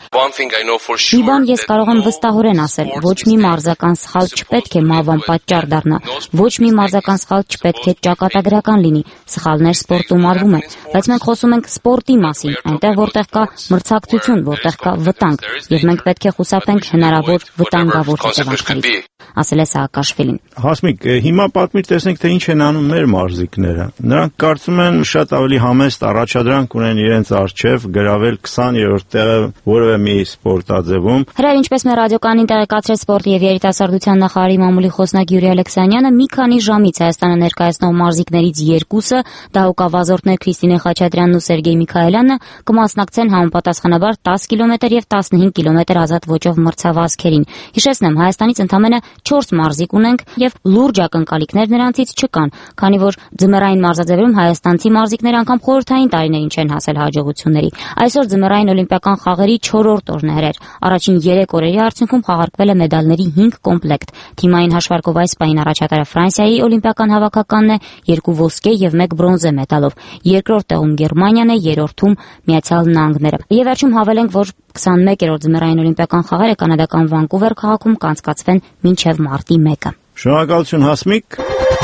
Մի բան ես կարող եմ վստահորեն ասել, ոչ մի մարզական սխալ չպետք է մավան պատճառ դառնա, ոչ մի մարզական սխալ չպետք է ճակատագրական լինի, սխալներ սպորտում արվում են, բայց մենք խոսում ենք սպորտի մասին, այնտեղ որտեղ կա մրցակցություն, որտեղ կա վտանգ, եւ մենք պետք է խուսափենք հնարավոր վտանգավոր հետևանքներից, ասել է Սաակաշվիլին։
Հասմիկ, հիմա պատմիր տեսնենք, թե ինչ են անում մեր մարզիկները։ Նրանք կարծում են շատ ավելի համեստ առաջադրանք ունեն իրենց առջև գրավել քսաներորդ տեղը որևէ մի սպորտաձևում։
Հրայր, ինչպես մեր ռադիոկանին տեղեկացրեց սպորտի եւ երիտասարդության նախարարի մամուլի խոսնակ Յուրի Ալեքսանյանը, մի քանի ժամից Հայաստանը ներկայացնող մարզիկներից երկուսը՝ դահուկավազորդներ Քրիստինե Խաչատրյանն ու Սերգեյ Միքայելյանը, կմասնակցեն համապատասխանաբար տասը կիլոմետր եւ տասնհինգ կիլոմետր ազատ ոճով մրցավազքերին։ Հիշեցնեմ, Հայաստանից ընդամենը չորս մարզիկ ունենք եւ լուրջ ակնկալիքներ նրանցից չկան, քանի որ ձմեռային մարզաձևերում հայաստանցի մարզիկներ անգամ խորհրդային տարիներին չեն հասել հաջողությունների։ Այսօր ձմեռային օլիմպիական խաղերի չորրորդ օրն է հրեր։ Առաջին երեք օրերի արդյունքում խաղարկվել է մեդալների հինգ կոմպլեկտ։ Թիմային հաշվարկով այս պահին առաջատարը Ֆրանսիայի օլիմպիական հավաքականն է երկու ոսկե եւ մեկ բրոնզե մեդալով։ Երկրորդ տեղում Գերմանիան է, երրորդում Միացյալ Նահանգները։ Եվ վերջում հավելենք, որ քսանմեկերորդ ձմեռային օլիմպիական խաղերը կանադական Վանկուվեր քաղաքում կանցկացվեն մինչև մարտի մեկը։
Շնորհակալություն Հասմիկ։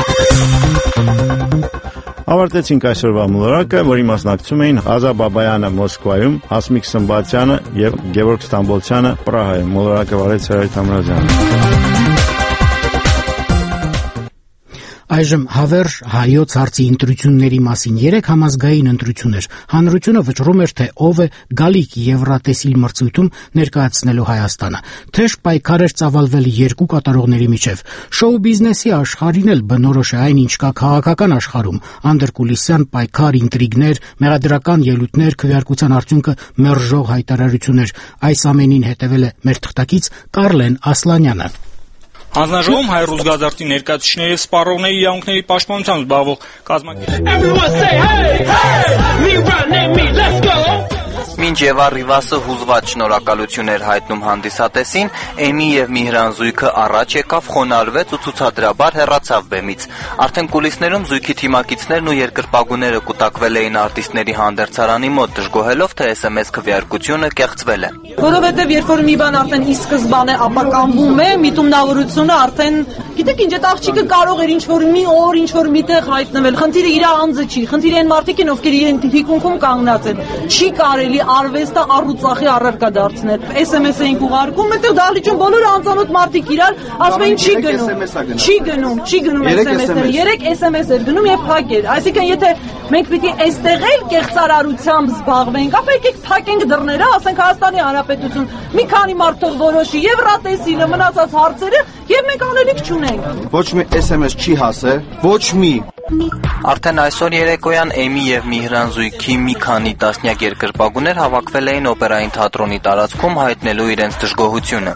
Ավարտեցինք այսօրվա մոլորակը, որի մասնակցում էին Ազա Բաբայանը Մոսկվայում, Հասմիկ Սմբատյանը եւ Գևորգ Ստամբոլցյանը Պրահայում։ Մոլորակը վարեց Սերայ Թամրազյանը։
Այժմ հավերժ հայոց հարցի ընտրությունների մասին երեք համազգային ընտրություններ։ Հանրությունը վճռում էր, թե ով է գալիք Եվրատեսիլ մրցույթում ներկայացնելու Հայաստանը։ Թեժ պայքար էր ծավալվել երկու կատարողների միջև։ Շոու բիզնեսի աշխարհին էլ բնորոշ է այն, ինչ կա քաղաքական աշխարհում՝ անդրկուլիսյան պայքար, ինտրիգներ, մեղադրական ելույթներ, քվեարկության արդյունքը մերժող հայտարարություններ։ Այս ամենին հետևել է մեր թղթակից Կարլեն Ասլանյանը։
Հանձնաժողովում հայ ռուսգազարդի ներկայացուցիչների եւ սպառողների իրավունքների պաշտպանությամբ զբաղվող կազմակերպ
Մինչև Ռիվասը հուզված շնորհակալություն էր հայտնում հանդիսատեսին, Էմի եւ Միհրան զույգը առաջ եկավ, խոնարհվեց ու ցուցադրաբար հեռացավ բեմից։ Արդեն կուլիսներում զույգի թիմակիցներն ու երկրպագուները կուտակվել էին արտիստների հանդերձարանի մոտ, դժգոհելով, թե էս էմ էս քվեարկությունը կեղծվել է։
Որովհետեւ երբ որ մի բան արդեն ի սկզբանե ապականվում է, միտումնավորությունը արդեն, գիտեք ինչ, այդ աղջիկը կարող էր ինչ որ մի օր, ինչ որ միտեղ հայտնվել։ Խնդիրը իր անձը չի, խնդիրը այն մարդիկ են, ովքեր իրեն թիկունքում կանգնած են։ Չի կարելի արվեստը առուծախի առարկա դարձնել։ էս էմ էս էինք ուղարկում, այդտեղ դահլիճում բոլորը անծանոթ մարդիկ իրար ասում էին չի գնում։ Չի գնում, չի գնում էս էմ էս-ները։ Երեք էս էմ էս էր գնում եւ փակ էր։ Այսինքն եթե մենք պիտի այստեղ էլ կեղծարարությամբ զբաղվենք, ապա եկեք փակենք դռները, ասենք Հայաստանի Հանրապետություն, մի քանի մարդ թող որոշի Եվրատեսիլը, մնացած հարցերը եւ մենք անելիք չունենք։
Ոչ մի էս էմ էս չի հասել, ոչ մի։
Արդեն այսօր երեկոյան Էմի եւ Միհրան զույգի մի քանի տասնյակ երկրպագուներ հավաքվել էին օպերային թատրոնի տարածքում հայտնելու իրենց դժգոհությունը։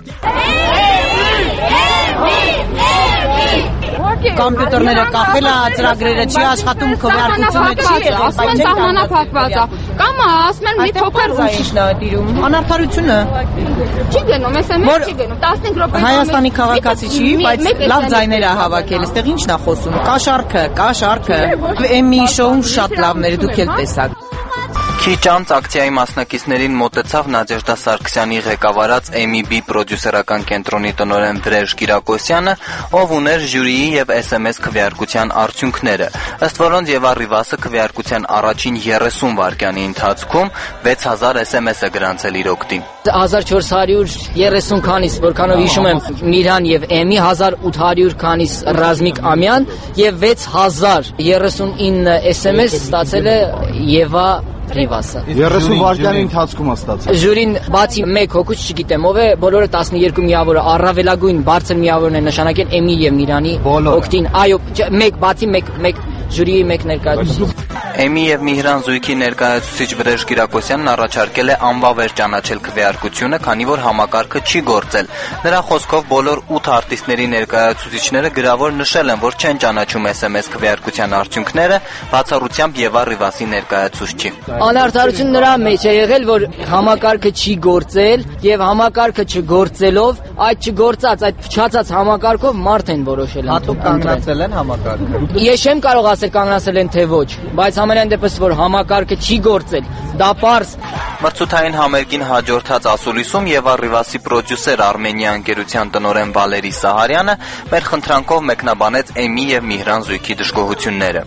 Կոմպյուտերները կախել է, ծրագրերը չի աշխատում, քվեարկությունը չի եղել,
ասում են սահմանափակված է։ Կամ ասում են մի փոքր
ուշ է դիրում, անարդարությունը։
Չի գնում, էս էմ էս չի գնում, տասնհինգ րոպե։
Հայաստանի քաղաքացի չի, բայց լավ ձայներ է հավաքել, այստեղ ի՞նչն է խոսում։ Կա շարքը, կա շարքը։ Էմի շոուն շատ լավն էր, դուք էլ տեսաք։
Քիչ անց ակցիայի մասնակիցներին մոտեցավ Նադեժդա Սարգսյանի ղեկավարած Էմի բի պրոդյուսերական կենտրոնի տնօրեն Վրեժ Կիրակոսյանը, ով ուներ ժյուրիի եւ էս էմ էս քվեարկության արդյունքները, ըստ որոնց եւ Arrivas-ը քվեարկության առաջին երեսուն վայրկյանի ընթացքում վեց հազար էս էմ էս է գրանցել իր օգտին։
հազար չորս հարյուր երեսուն քանիս, որքանով հիշում եմ, Միրան եւ Էմի, հազար ութ հարյուր քանիս Ռազմիկ Ամյան եւ վեց հազար երեսունինը էս էմ էս ստացել է Եվա Ռիվասը։
երեսուն վայրկյանի ընթացքում է ստացել։
Ժյուրին բացի մեկ հոգուց չգիտեմ ով է, բոլորը տասնյոթ միավորը առավելագույն բարձր միավորն է նշանակել Էմի եւ Միրանի օգտին։ Այո, մեկ բացի մեկ մեկ ժյուրիի մեկ ներկայացուցիչ։
Էմի եւ Միհրան զույգի ներկայացուցիչ Վրեժ Կիրակոսյանն առաջարկել է անվավեր ճանաչել քվեարկությունը, քանի որ համակարգը չի գործել։ Նրա խոսքով բոլոր ութ արտիստների ներկայացուցիչները գրավոր նշել են, որ չեն ճանաչում էս էմ էս քվեարկության արդյունքները, բացառությամբ եւ Arrivas-ի ներկայացուցչի։
Անարդարություն նրա մեջ է եղել, որ համակարգը չի գործել եւ համակարգը չգործելով, այդ չգործած, այդ փչացած համակարգով մարդ են որոշել։
Հատուկ կանգնացել են համակարգը։
Ես չեմ կարող ասել կանգնացել են թե ոչ, բայց համենայն դեպս որ համակարգը չի գործել, Դա պարզ։
Մրցութային համերգին հաջորդած ասուլիսում Եվա Ռիվասի պրոդյուսեր Արմենիա ընկերության տնօրեն Վալերի Սահարյանը մեր խնդրանքով մեկնաբանեց Էմի եւ Միհրան զույգի դժգոհությունները։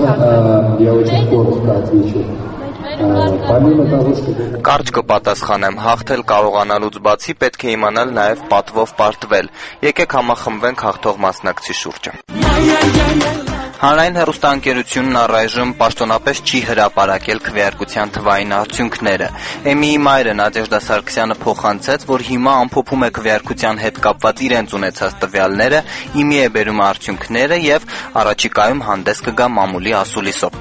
Կարճ կպատասխանեմ, հաղթել կարողանալուց բացի պետք է իմանալ նաև պատվով պարտվել։ Եկեք համախմբվենք հաղթող մասնակցի շուրջը։ Հանրային հեռուստաընկերությունն առայժմ պաշտոնապես չի հրապարակել քվեարկության թվային արդյունքները։ Էմիի մայրը Նադեժդա Սարգսյանը փոխանցեց, որ հիմա ամփոփում է քվեարկության հետ կապված իրենց ունեցած տվյալները, իմի է բերում արդյունքները եւ առաջիկայում հանդես կգա մամուլի ասուլիսով։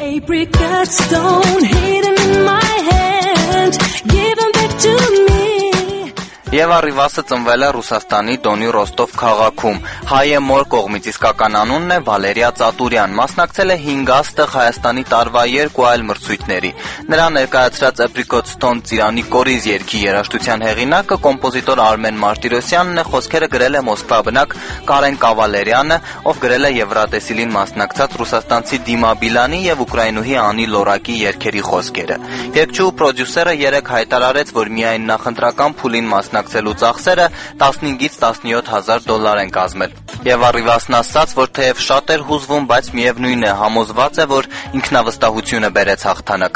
Եվա Ռիվասը ծնվել է Ռուսաստանի Դոնի Ռոստով քաղաքում։ Հայ է մոր կողմից, իսկական անունն է Վալերիա Ծատուրյան։ Մասնակցել է հինգաստղ Հայաստանի տարվա երկու այլ մրցույթների։ Նրա ներկայացրած Էպրիկոտ Ստոն ծիրանի կորիզ երգի երաժշտության հեղինակը կոմպոզիտոր Արմեն Մարտիրոսյանն է, խոսքերը գրել է Մոսկվա բնակ Կարեն Կավալերյանը, ով գրել է Եվրատեսիլին մասնակցած ռուսաստանցի Դիմա Բիլանի եւ ուկրաինուհի Անի Լորակի երգերի խոսքերը։ Երգչու պրոդյուսերը երեկ հայտարարեց, որ միայն նախընտրական փուլին մասնակցելու ծախսերը տասնհինգից տասնյոթ հազար դոլար են կազմել։ Եվ Ռիվասն ասաց, որ թեև շատ էր հուզվում, բայց միևնույն է, համոզված է, որ ինքնավստահությունը բերեց հաղթանակ։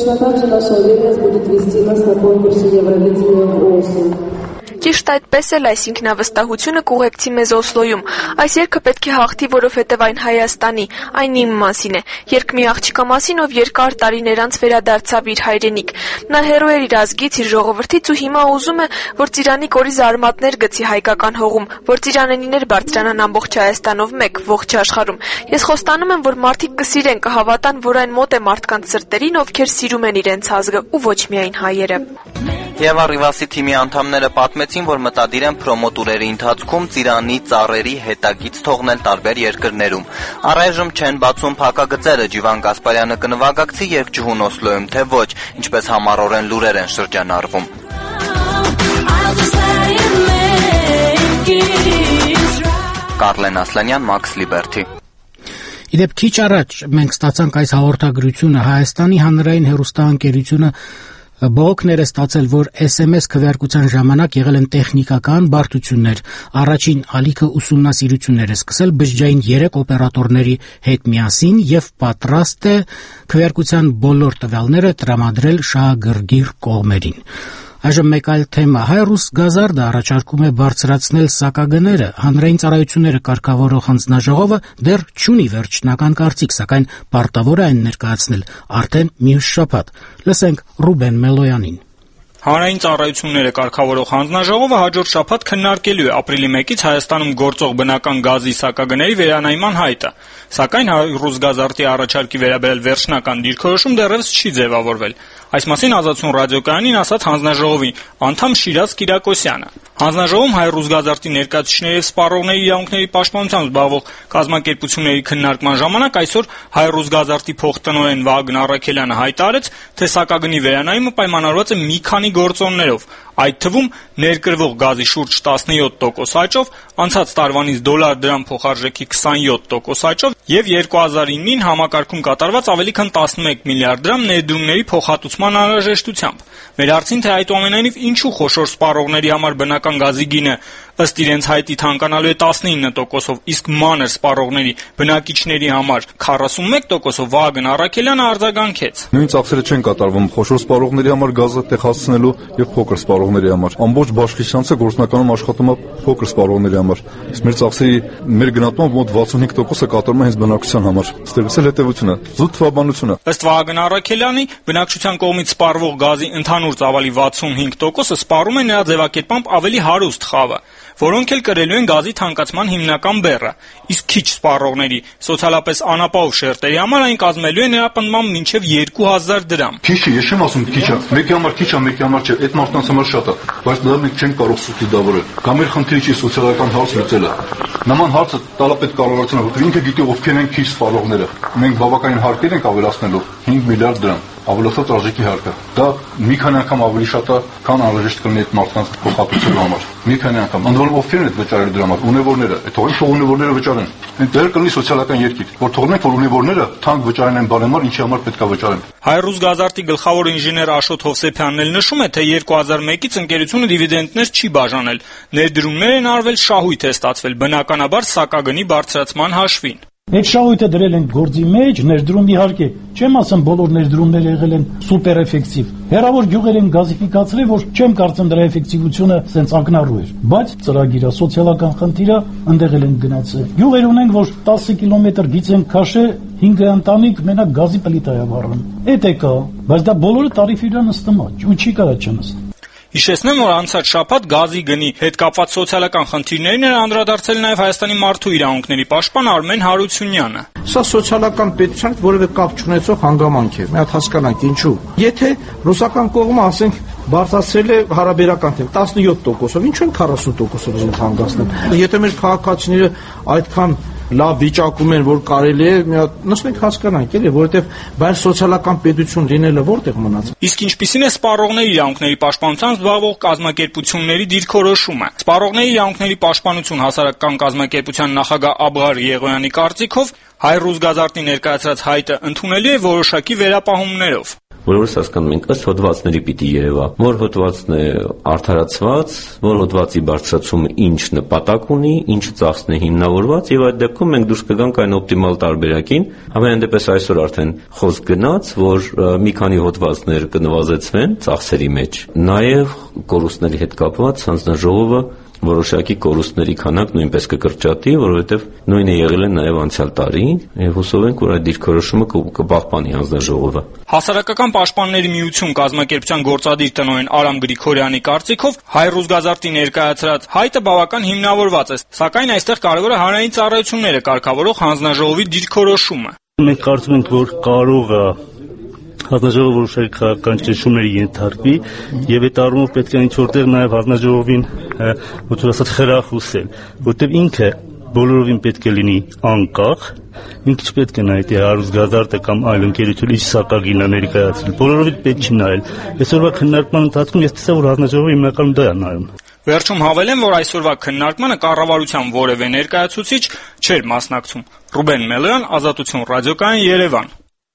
Ճիշտ այդպես էլ այս ինքնավստահությունը կուղեկցի մեզ Օսլոյում։ Այս երգը պետք է հաղթի, որովհետև այն Հայաստանի, այն իմ մասին է։ Երգ մի աղջկա մասին, ով երկար տարիներ անց վերադարձավ իր հայրենիք։ Նա հերո էր իր ազգից, իր ժողովրդից ու հիմա ուզում է, որ Ծիրանի կորիզ արմատներ գցի հայկական հողում, որ ծիրանենիներ բարձրանան ամբողջ Հայաստանով մեկ, ողջ աշխարհում։ Ես խոստանում եմ, որ մարդիկ կսիրեն, կհավատան, որ այն մոտ է մարդկանց սրտերին, ովքեր սիրում են իրենց ազգը ու ոչ միայն հայերը։
Եվա Ռիվասի թիմի անդամները պատմեցին, որ մտադիր են պրոմոտուրերի ընթացքում Ծիրանի ծառերի հետագից թողնել տարբեր երկրներում։ Առայժմ չեն բացում փակագծերը, Ջիվան Գասպարյանը կնվագակցի երգչուհուն Օսլոյում, թե ոչ, ինչպես համառորեն լուրեր են շրջանառվում։ Կարլեն Ասլանյան, Մաքս Լիբերթի։
Իդեպ քիչ առաջ մենք ստացանք այս հաղորդագրությունը Հայաստանի հանրային հեռուստաընկերությունը բողոքներ է ստացել, որ էս էմ էս քվեարկության ժամանակ եղել են տեխնիկական բարդություններ։ Առաջին ալիքը ուսումնասիրություններ է սկսել բջջային երեք օպերատորների հետ միասին եւ պատրաստ է քվեարկության բոլոր տվյալները տրամադրել շահագրգիռ կողմերին։ Այժմ մեկ այլ թեմա. Հայ-ռուս գազարդը առաջարկում է բարձրացնել սակագները։ Հանրային ծառայությունները կարգավորող հանձնաժողովը դեռ չունի վերջնական կարծիք, սակայն պարտավոր է այն ներկայացնել արդեն մյուս շաբաթ։ Լսենք Ռուբեն Մելոյանին։
Հանրային ծառայությունները կարգավորող հանձնաժողովը հաջորդ շաբաթ քննարկելու է ապրիլի մեկից Հայաստանում գործող բնական գազի սակագների վերանայման հայտը, սակայն Ռուսգազարդի առաջարկի վերաբերյալ վերջնական դիրքորոշում դեռևս չի ձևավորվել։ Այս մասին Ազատություն ռադիոկայանին ասաց հանձնաժողովի անդամ Շիրազ Կիրակոսյանը։ Հանձնաժողովում Հայ-Ռուսգազարդի ներկայացուցիչների եւ սպառողների իրավունքների պաշտպանությամբ զբաղվող կազմակերպությունների քննարկման ժամանակ այսօր Հայ-Ռուսգազարդի փոխտնօրեն Վահագն Առաքելյանը հայտարարեց, թե սակագնի վերանայումը պայմանավորված է մի քանի գործոններով, այդ թվում ներկրվող գազի շուրջ տասնյոթ տոկոս աճով, անցած տարվանից դոլար դրամ փոխարժեքի քսանյոթ տոկոս աճով եւ երկու հազար իննին համակարգում կատարված ավելի քան տասնմեկ միլիարդ դրամ ներդրումների փոխհատուցման անհրաժեշտությամբ։ Մեր հարցին, թե այդուամենայնիվ ինչու խոշոր սպառողների համար բնական գազի գինը ըստ իրենց հայտի թանկանալու է տասնինը տոկոսով, իսկ մանր սպառողների բնակիչների համար քառասունմեկ տոկոսով, Վահագն Առաքելյանը արձագանքեց։
Նույն ծախսերը չեն կատարվում խոշոր սպառողների համար գազը տեղ հասցնելու եւ փոքր սպառողների համար։ Ամբողջ բաշխիչանցը գործնականում աշխատում է փոքր սպառողների համար։ Իսկ մեր ծախսերի մեր գնահատմամբ մոտ վաթսունհինգ տոկոսը կատարվում է հենց բնակչության համար։ Ստեղծել է հետևությունը՝ զուտ թվաբանությունը։
Ըստ Վահագն Առաքելյանի, բնակչության կողմից սպառվող գազի ընդհանուր ծավալի վաթսունհինգ տոկոսը սպառում է նրա ձևակերպամբ ավելի հարուստ խավը, որոնք էլ կրելու են գազի թանկացման հիմնական բեռը, իսկ քիչ սպառողների, սոցիալապես անապահով շերտերի համար այն կազմելու է նրա պնդմամբ մինչև երկու հազար դրամ։
Քիչ է, ես չեմ ասում քիչ է, մեկի համար քիչ է, մեկի համար չէ, այդ մարդկանց համար շատ է, բայց դա մենք չենք կարող սուբսիդավորել։ Կամ մեր խնդիրը չի սոցիալական հարց լուծելը։ Նման հարցը տալապետ կառավարությունը, որտեղ ինքը գիտի ովքեր են քիչ սպառողները։ Մենք բավականին հարկեր ենք ավելացնելու հինգ միլիարդ դրամ։ ավելացած արժեքի հարկը։ Դա մի քանի անգամ ավելի շատ է, քան անհրաժեշտ կլինի այդ մարդկանց փոխհատուցելու համար։ Մի քանի անգամ։ Ընդ որում ովքեր են այդ վճարել դրա համար, ունևորները, այդ թողին թող ունևորները վճարեն։ Այնտեղ կլինի սոցիալական երկիր, որ թողնենք, որ ունևորները թանկ վճարեն այն բարեմար, ինչի համար պետք է վճարեն։
Հայրուսգազարտի գլխավոր ինժեներ Աշոտ Հովսեփյանն էլ նշում է, թե երկու հազար մեկից ընկերությունը դիվիդենդներ չի բաժանել։ Ներդրումներ են արվել, շահույթ է ստացվել, բնականաբար սակագնի բարձրացման հաշվին։
Այդ շահույթը դրել են գործի մեջ, ներդրում իհարկե, չեմ ասում բոլոր ներդրումները եղել են սուպեր էֆեկտիվ։ Հերավոր գյուղեր են գազիֆիկացրել, որ չեմ կարծում դրա էֆեկտիվությունը սենց ակնառու էր, բայց ծրագիրը, սոցիալական խնդիրը ընդեղ են գնացել։ Գյուղեր ունենք, որ տասը կիլոմետր գից են քաշե, հինգ ընտանիք մենակ գազի պլիտա է վառում։ Էդ է կա, բայց դա բոլորը տարիֆի վրա նստում է, ու չի կարա չնստի։
Հիշեցնեմ, որ անցած շաբաթ գազի գնի հետ կապված սոցիալական խնդիրներին էր անդրադարձել նաև Հայաստանի մարդու իրավունքների պաշտպան Արմեն Հարությունյանը։
Սա սոցիալական պետության որևէ կապ չունեցող հանգամանք է։ Մի հատ հասկանանք ինչու։ Եթե ռուսական կողմը, ասենք, բարձրացրել է հարաբերական թեմ տասնյոթ տոկոսով, ինչու են քառասուն տոկոսով ուզում հանգեցնել։ Եթե մեր քաղաքացիները այդքան լավ վիճակում են, որ կարելի է մի հատ նստենք հասկանանք, էլի, որովհետև բայց սոցիալական պետություն լինելը որտեղ մնաց։
Իսկ ինչպիսին է սպառողների իրավունքների պաշտպանությամբ զբաղվող կազմակերպությունների դիրքորոշումը։ Սպառողների իրավունքների պաշտպանություն հասարակական կազմակերպության նախագահ Աբղար Եղոյանի կարծիքով Հայրուսգազարտի ներկայացրած հայտը ընդունելի է որոշակի վերապահումներով։
Որովհետև հասկանում ենք, ըստ հոդվածների պիտի երևա, որ հոդվածն է արդարացված, որ հոդվածի բարձրացումը ինչ նպատակ ունի, ինչ ծախսն է հիմնավորված, եւ այդ դեպքում մենք դուրս կգանք այն օպտիմալ տարբերակին, համենայն դեպս այսօր արդեն խոսք գնաց, որ մի քանի հոդվածներ կնվազեցվեն ծախսերի մեջ, նաեւ կորուստների հետ կապված հանձնաժողովը որոշակի կորուստների քանակ նույնպես կկրճատի, որովհետև նույնը եղել է նաև անցյալ տարի, եւ հուսով ենք, որ այդ դիրքորոշումը կպահպանի հանձնաժողովը։
Հասարակական պաշտպանների միություն կազմակերպության գործադիր տնօրեն Արամ Գրիգորյանի կարծիքով Հայրուսգազարտի ներկայացրած հայտը բավական հիմնավորված է, սակայն այստեղ կարևոր է հանրային ծառայությունները կարգավորող հանձնաժողովի դիրքորոշումը։
Մենք կարծում ենք, որ կարող է հանձնաժողովը որոշակի քաղաքական ճնշումների ենթարկվի եւ այդ առումով պետք է ինչ-որտեղ նաեւ հանձնաժողովին ոնց որ ասած խրախուսել, որտեղ ինքը բոլորովին պետք է լինի անկախ, ինքը չպետք է նայի թե Հայրուսգազարտը կամ այլ ընկերություն ինչ սակագին է ներկայացրել, բոլորովին պետք չի նայել։ Այսօրվա քննարկման ընթացքում ես տեսա, որ հանձնաժողովը հիմնականում դա է նայում։
Վերջում հավելեմ, որ այսօրվա քննարկմանը կառավարության որևէ ներկայացուցիչ չէր մասնակցում։ Ռուբեն Մելոյան, Ազատություն ռադիոկայան, Երևան։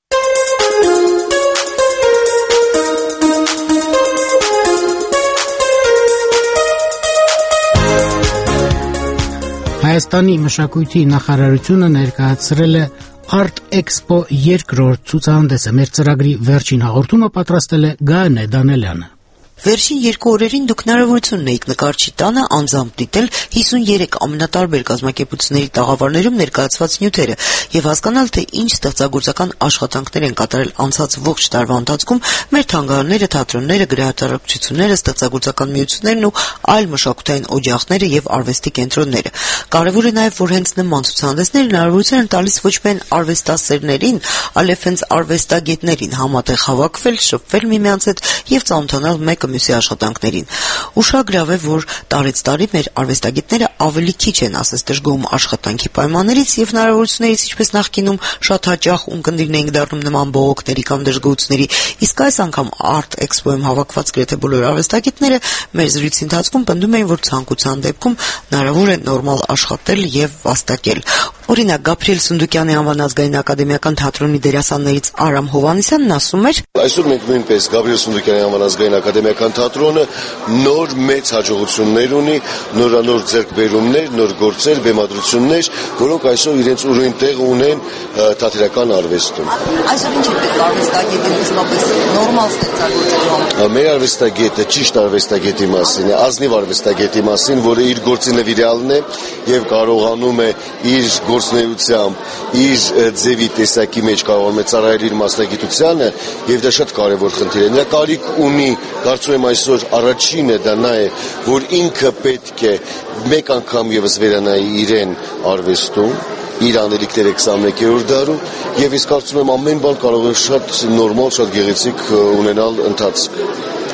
Հայաստանի մշակույթի նախարարությունը ներկայացրել է Art Expo երկրորդ ցուցահանդեսը։ Մեր ծրագրի վերջին հաղորդումը պատրաստել է Գայանե Դանելյանը։
Վերջին երկու օրերին դուք հնարավորություն ունեիք նկարչի տանը անձամբ դիտել հիսունյերեք ամենատարբեր կազմակերպությունների տաղավարներում ներկայացված նյութերը եւ հասկանալ, թե ինչ ստեղծագործական աշխատանքներ են կատարել անցած ողջ տարվա ընթացքում մեր թանգարանները, թատրոնները, գրահրատարակչությունները, ստեղծագործական միություններն ու այլ մշակութային օջախները եւ արվեստի կենտրոնները։ Կարևոր է նաեւ, որ հենց նման ցուցահանդեսները հնարավորություն են տալիս ոչ միայն արվեստասերներին, այլև հենց արվեստագետներին համատեղ հավաքվել, շփվել միմյանց հետ եւ ծանոթանալ մեկ մյուսի աշխատանքներին։ Ուշագրավ է, որ տարեց տարի մեր արվեստագետները ավելի քիչ են ասես դժգոհում աշխատանքի պայմաններից եւ հնարավորություններից, ինչպես նախկինում շատ հաճախ ունկնդիրն էինք դառնում նման բողոքների կամ դժգոհությունների, իսկ այս անգամ Art Expo-ում հավաքված գրեթե բոլոր արվեստագետները մեր զրույցի ընթացքում պնդում էին, որ ցանկության դեպքում հնարավոր է նորմալ աշխատել եւ վաստակել։ Օրինակ Գաբրիել Սունդուկյանի անվան ազգային ակադեմիական թատրոնի դերասաններից Արամ Հովհաննիսյանն ասում էր.
Այսօր մենք նույնպես Գաբրիել Սունդուկյանի անվան ազգային ակադեմիական թատրոնը նոր մեծ հաջողություններ ունի, նորանոր ձեռքբերումներ, նոր գործեր, բեմադրություններ, որոնք այսօր իրենց ուրույն տեղ ունեն թատերական արվեստում։
Այսօր ինչ է պետք արվեստագետին իսկապես նորմալ ստեղծագործելու համար։
Մեր արվեստագետը ճիշտ արվեստագետի մասին է, ազնիվ արվեստագետի մասին, որը իր գործի նվիրյալն է եւ կարողանում է իր գործնեությամբ, իր ձևի տեսակի մեջ կարողանում է ծառայել իր մասնագիտությանը եւ դա շատ կարեւոր խնդիր է։ Նա կարիք ունի, կարծում եմ այսօր առաջինը դա նա է, որ ինքը պետք է մեկ անգամ եւս վերանայի իրեն արվեստում, իր անելիքները քսանմեկերորդ դարում եւ ես կարծում եմ ամեն բան կարող է շատ նորմալ, շատ գեղեցիկ ունենալ ընթացք։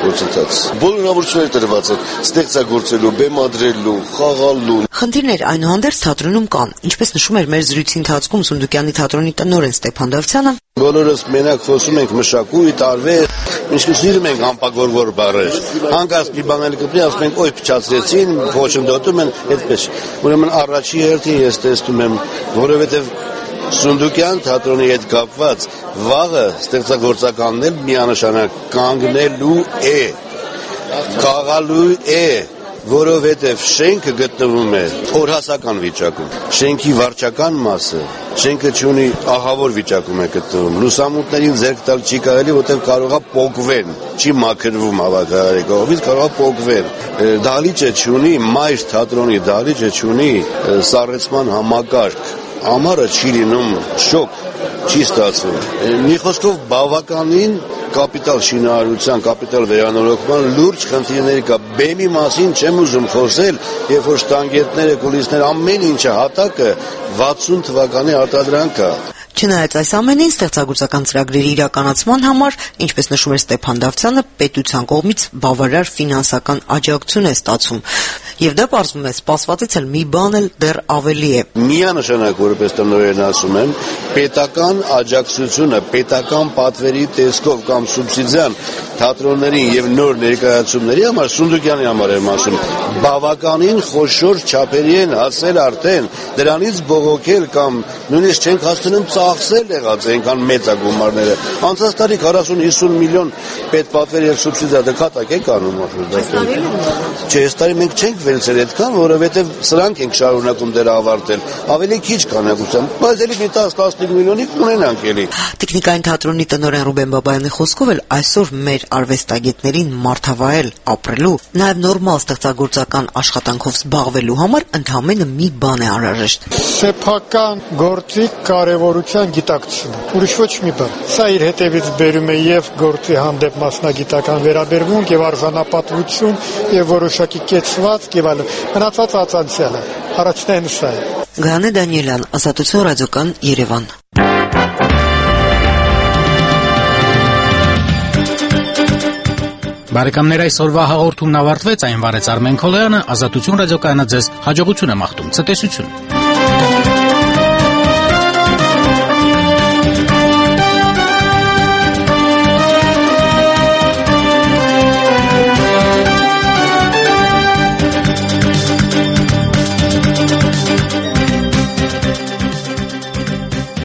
գործընթաց։ Բոլոր հնարավորությունները տրված են ստեղծագործելու, բեմադրելու, խաղալու։
Խնդիրներ այնուհանդերձ թատրոնում կան, ինչպես նշում էր մեր զրույցի ընթացքում Սունդուկյանի թատրոնի տնօրեն Ստեփան Դավթյանը։
Բոլորս մենակ խոսում ենք մշակույթ, արվեստ, ինչպես սիրում ենք անպագորգոր բառեր։ Հանկարծ մի բան էլ կպրի, ասում ենք, օй փչացրեցին, ոչնդոտում են, այդպես։ Ուրեմն առաջի հերթին ես տեսնում եմ, որովհետև Սունդուկյան թատրոնի հետ կապված վաղը ստեղծագործականն էլ միանշանակ կանգնելու է, խաղալու է, որովհետև շենքը գտնվում է օրհասական վիճակում։ Շենքի վարչական մասը շենքը չունի ահավոր վիճակում է գտնվում։ Լուսամուտներին ձեռք տալ չի կարելի, որտեղ կարող է պոկվեն, չի մաքրվում հավաքարարի կողմից, կարող է պոկվեն։ Դահլիճը չունի, մայր թատրոնի դահլիճը չունի սառեցման համակարգ։ Ամառը չի լինում շոկ, չի ստացվում։ Մի խոսքով բավականին կապիտալ շինարարության, կապիտալ վերանորոգման լուրջ խնդիրներ կա։ Բեմի մասին չեմ ուզում խոսել, երբ որ շտանգետները, կուլիսները, ամեն ինչը հատակը վաթսուն թվականի արտադրանք է։
Չնայած այս ամենին ստեղծագործական ծրագրերի իրականացման համար, ինչպես նշում էր Ստեփան Դավթյանը, պետության կողմից բավարար ֆինանսական աջակցություն է ստացվում։ Եվ դա պարզվում է, սպասվածից էլ մի բան էլ դեռ ավելի է։
Միանշանակ որպես տնօրեն ասում եմ, պետական աջակցությունը, պետական պատվերի տեսքով կամ սուբսիդիան թատրոնների եւ նոր ներկայացումների համար Սունդուկյանի համար եմ ասում, բավականին խոշոր չափերի են հասել արդեն, դրանից բողոքել կամ նույնիսկ չենք հասցնում ծախսել եղած այնքան մեծ է գումարները։ Անցած տարի քառասուն հիսուն միլիոն պետպատվեր եւ սուբսիդիա դկատակ եք անում արդեն։ Չէ, այս տարի մենք չենք վերցրել այդքան, որովհետեւ սրանք ենք շարունակում դեռ ավարտել։ Ավելի քիչ կանեգությամբ, բայց էլի մի տասն միլիոնի կունենանք էլի։
Տեխնիկային թատրոնի տնօրեն Ռուբեն Բաբայանի խոսքով էլ այսօր մեր արվեստագետներին մարդավայել ապրելու, նաեւ նորմալ ստեղծագործական աշխատանքով զբաղվելու համար ընդհանրապես մի բան է անհրաժեշտ։
Սեփական գործի կարևորության գիտակցություն, ուրիշ ոչ մի բան։ Սա իր հետևից բերում է եւ գործի հանդեպ մասնագիտական վերաբերմունք եւ արժանապատվություն եւ որոշակի կեցվածք եւ այլն։ Մնացած ածանցիալը առաջնային սա է։
Գանե Դանիելյան, Ազատություն ռադիոկան, Երևան։
Բարեկամներ, այսօրվա հաղորդումն ավարտվեց, այն վարեց Արմեն Քոլոյանը, Ազատություն ռադիոկայանը ձեզ հաջողություն է մաղթում, ցտեսություն։